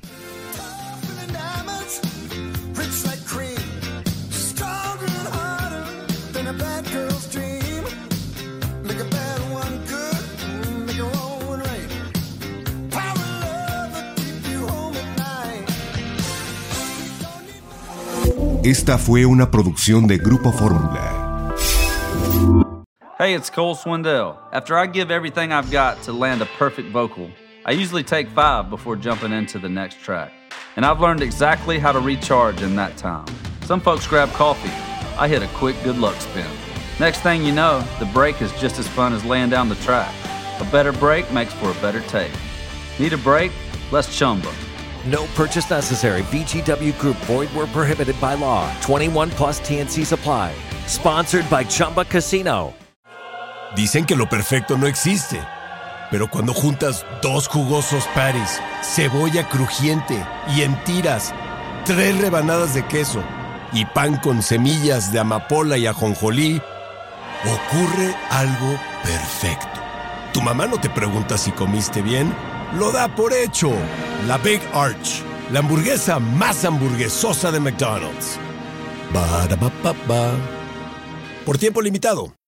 Esta fue una producción de Grupo Fórmula. Hey, it's Cole Swindell. After I give everything I've got to land a perfect vocal, I usually take five before jumping into the next track. And I've learned exactly how to recharge in that time. Some folks grab coffee. I hit a quick good luck spin. Next thing you know, the break is just as fun as laying down the track. A better break makes for a better take. Need a break? Let's Chumba. No purchase necessary. V G W Group. Void where prohibited by law. twenty-one plus T N Cs apply. Sponsored by Chumba Casino. Dicen que lo perfecto no existe. Pero cuando juntas dos jugosos patties, cebolla crujiente y en tiras, tres rebanadas de queso y pan con semillas de amapola y ajonjolí, ocurre algo perfecto. Tu mamá no te pregunta si comiste bien, lo da por hecho. La Big Arch, la hamburguesa más hamburguesosa de McDonald's. Ba-da-ba-ba-ba. Por tiempo limitado.